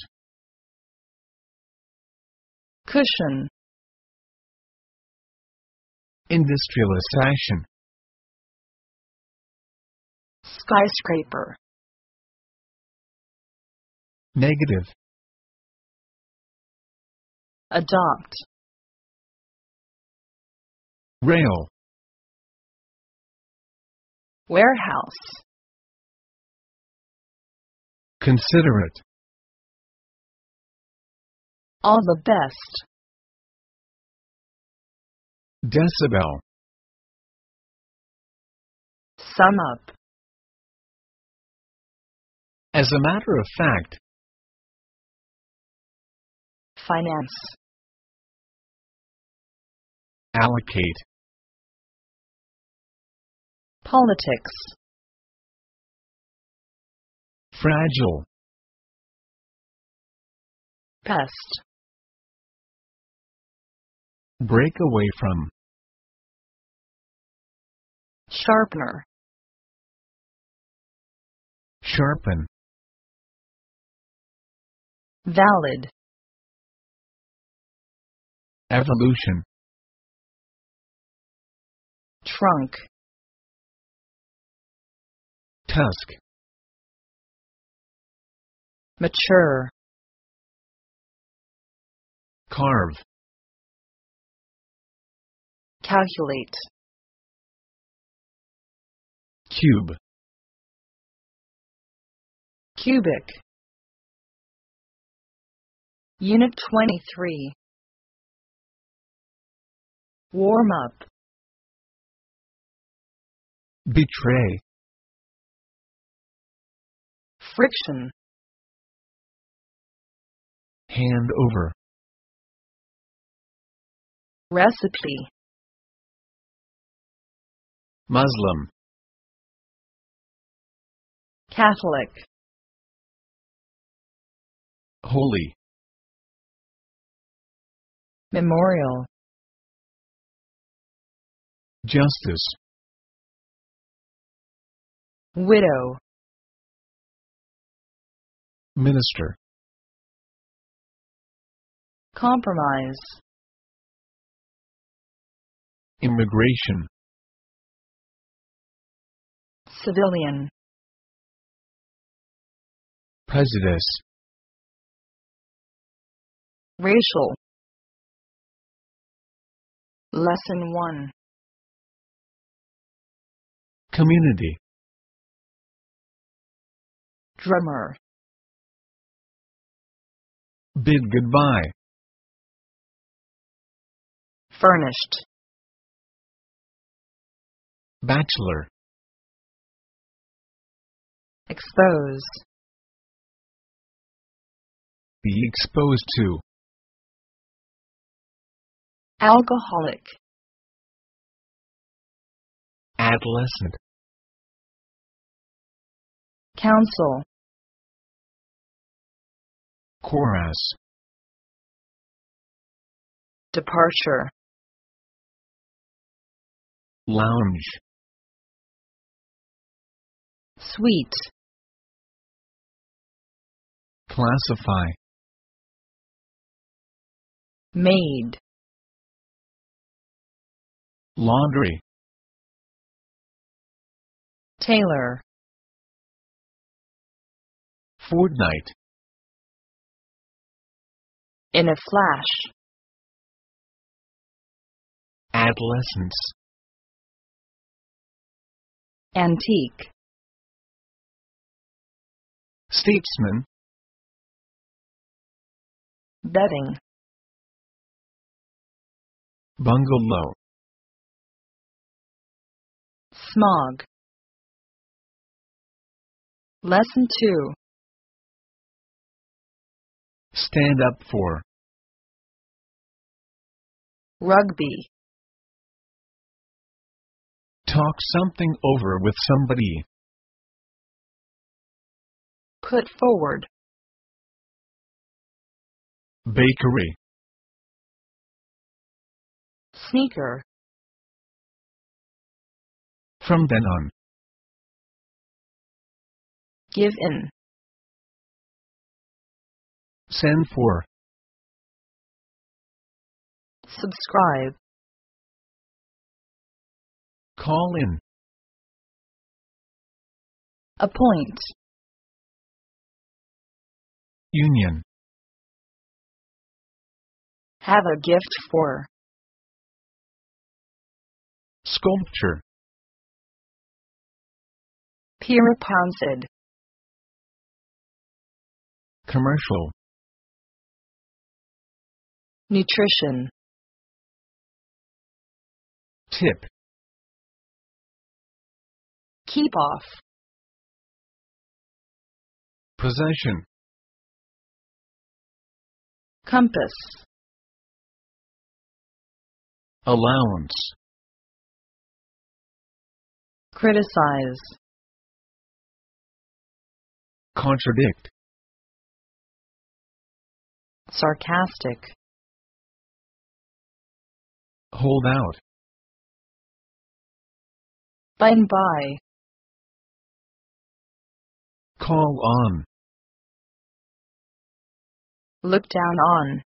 Cushion. Industrialist action. Skyscraper. Negative. Adopt. Rail. Warehouse. Considerate. All the best. Decibel. Sum up. As a matter of fact. Finance. Allocate. Politics. Fragile. Pest. Break away from. Sharpener. Sharpen. Valid. Evolution. Trunk. Tusk. Mature. Carve. Calculate. Cube. Cubic. Unit 23. Warm up. Betray. Friction. Hand over. Recipe. Muslim. Catholic. Holy. Memorial. Justice. Widow. Minister. Compromise. Immigration. Civilian. Prejudice. Racial. Lesson 1. Community. Drummer. Bid goodbye. Furnished. Bachelor. Expose. Be exposed to. Alcoholic. Adolescent. Council. Chorus. Departure. Lounge. Sweet. Classify. Maid. Laundry. Tailor. Fortnight. In a flash. Adolescence. Antique. Statesman. Bedding. Bungalow. Smog. Lesson 2. Stand up for. Rugby. Talk something over with somebody. Put forward. Bakery. Sneaker. From then on. Give in. Send for. Subscribe. Call in. Appoint. Union. Have a gift for. Sculpture. Peripounsid. Commercial. Nutrition. Tip. Keep off. Possession. Compass. Allowance. Criticize. Contradict. Sarcastic. Hold out. By and by. Call on. Look down on.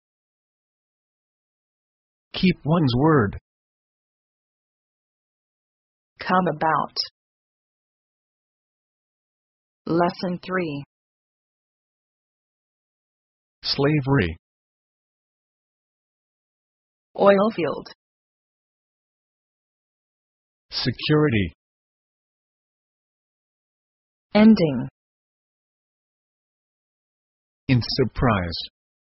Keep one's word. Come about. Lesson 3. Slavery. Oil field. Security. Ending. In surprise.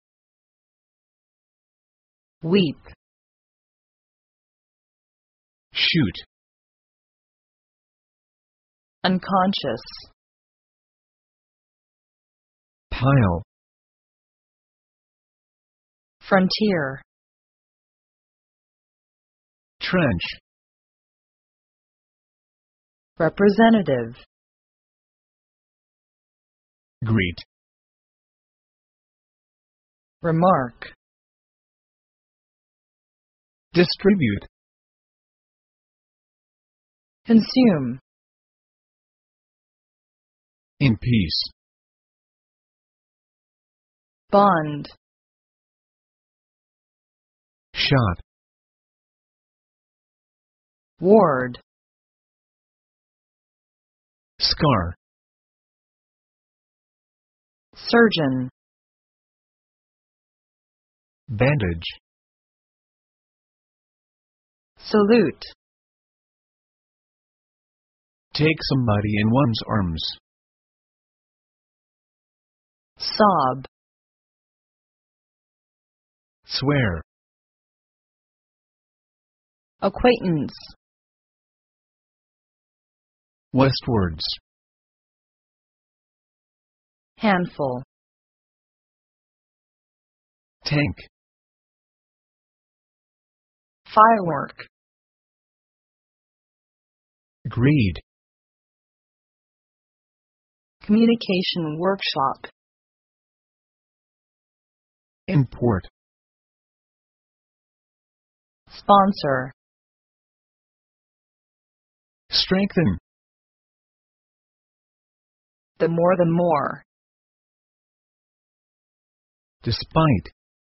Weep. Shoot. Unconscious. Pile. Frontier. Trench. Representative. Greet. Remark. Distribute. Consume. In peace. Bond. Shot. Ward. Scar. Surgeon. Bandage. Salute. Take somebody in one's arms. Sob. Swear. Acquaintance. Westwards. Handful. Tank. Firework. Greed. Communication workshop. Import. Sponsor. Strengthen. The more. Despite.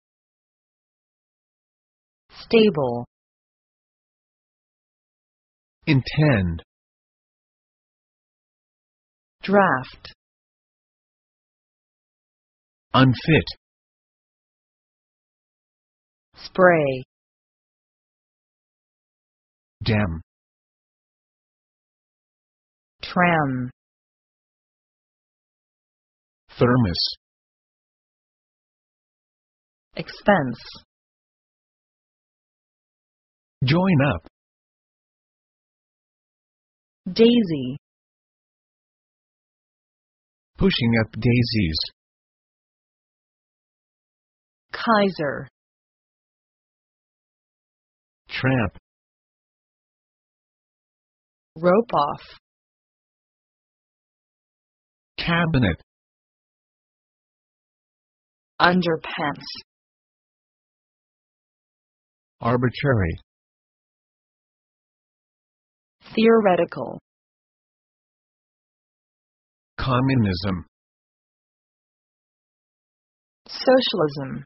Stable. Intend. Draft. Unfit. Spray. Dam. Tram. Thermos. Expense. Join up. Daisy. Pushing up daisies. Kaiser. Tramp. Rope off. Cabinet. Underpants. Arbitrary. Theoretical. Communism. Socialism.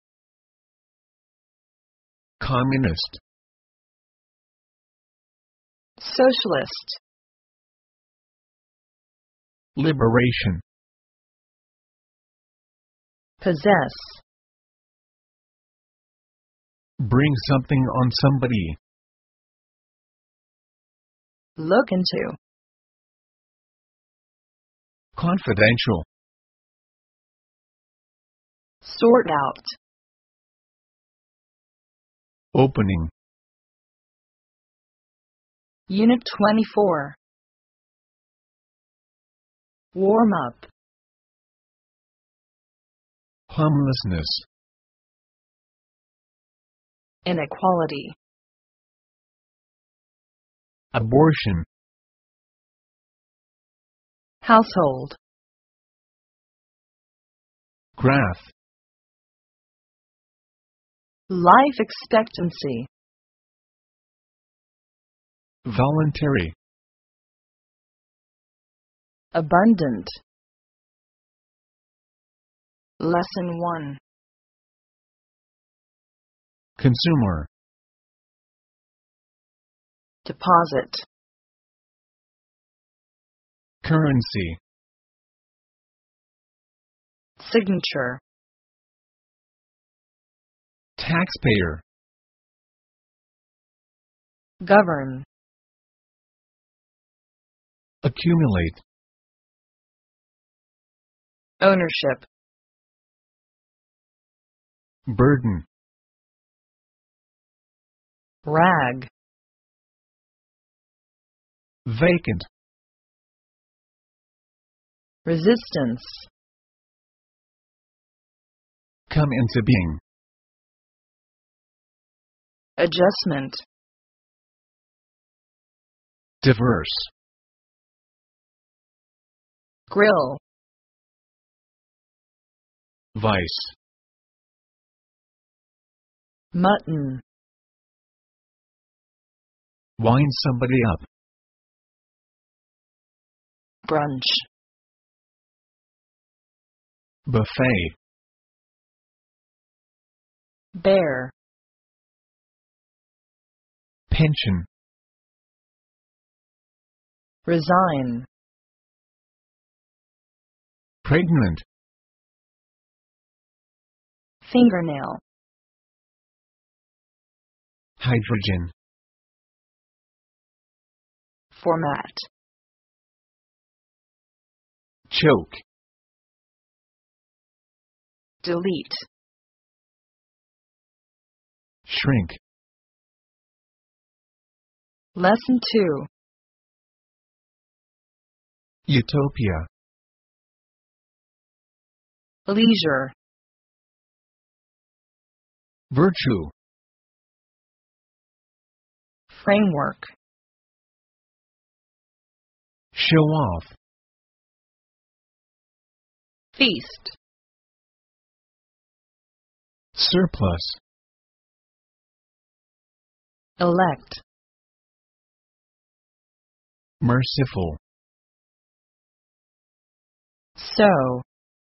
Communist. Socialist. Liberation. Possess. Bring something on somebody. Look into. Confidential. Sort out. Opening. Unit 24. Warm up. Homelessness. Inequality. Abortion. Household. Graph. Life expectancy. Voluntary. Abundant. Lesson 1. Consumer. Deposit. Currency. Signature. Taxpayer. Govern. Accumulate. Ownership. Burden. Rag. Vacant. Resistance. Come into being. Adjustment. Diverse. Grill. Vice. Mutton. Wind somebody up. Brunch. Buffet. Bear. Pension. Resign. Pregnant. Fingernail. Hydrogen. Format. Choke. Delete. Shrink. Lesson 2. Utopia. Leisure. Virtue. Framework. Show off. Feast. Surplus. Elect. Merciful. Sow.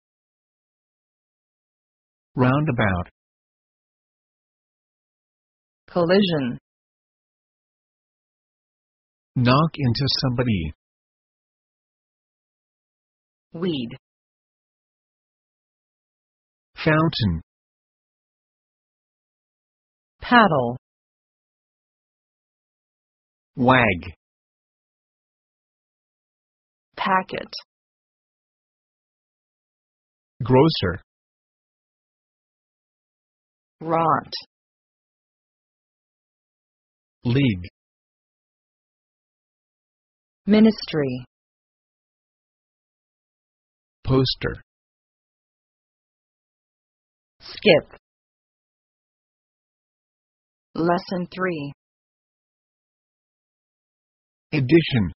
Roundabout. Collision. Knock into somebody. Weed. Fountain. Paddle. Wag. Packet. Grocer. Rot. League. Ministry. Poster. Skip. Lesson 3. Addition.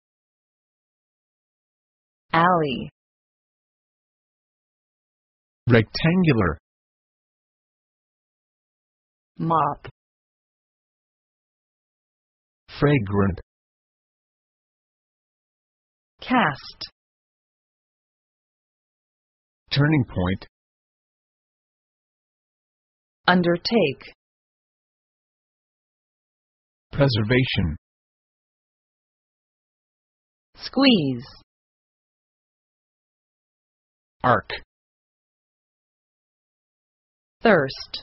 Alley. Rectangular. Mop. Fragrant. Cast. Turning point. Undertake. Preservation. Squeeze. Arc. Thirst.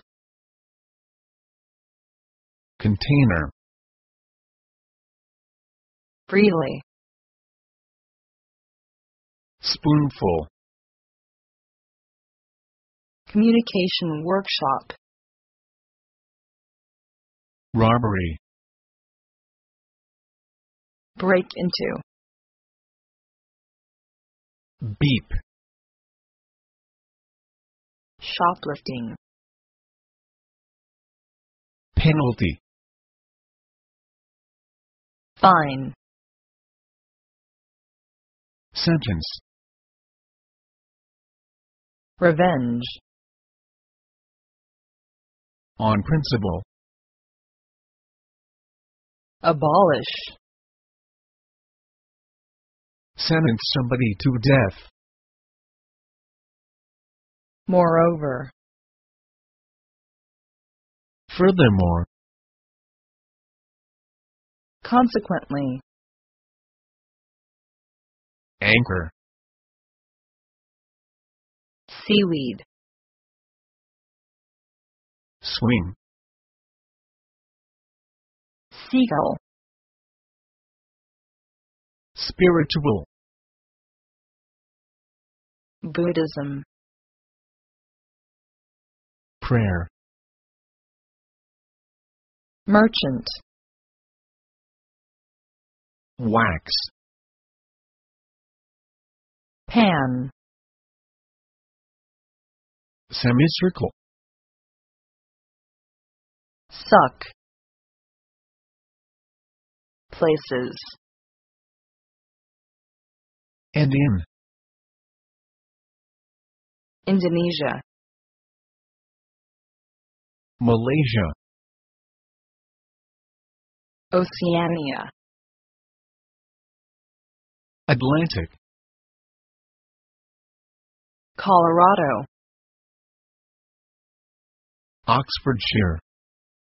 Container. Freely. Spoonful. Communication workshop. Robbery. Break into. Beep. Shoplifting. Penalty. Fine. Sentence. Revenge. On principle. Abolish. Sentence somebody to death. Moreover. Furthermore. Consequently. Anchor. Seaweed. Swing. Seagull. Spiritual. Buddhism. Prayer. Merchant. Wax. Pan. Semicircle. Suck. Places. And in. Indonesia. Malaysia. Oceania. Atlantic. Colorado. Oxfordshire.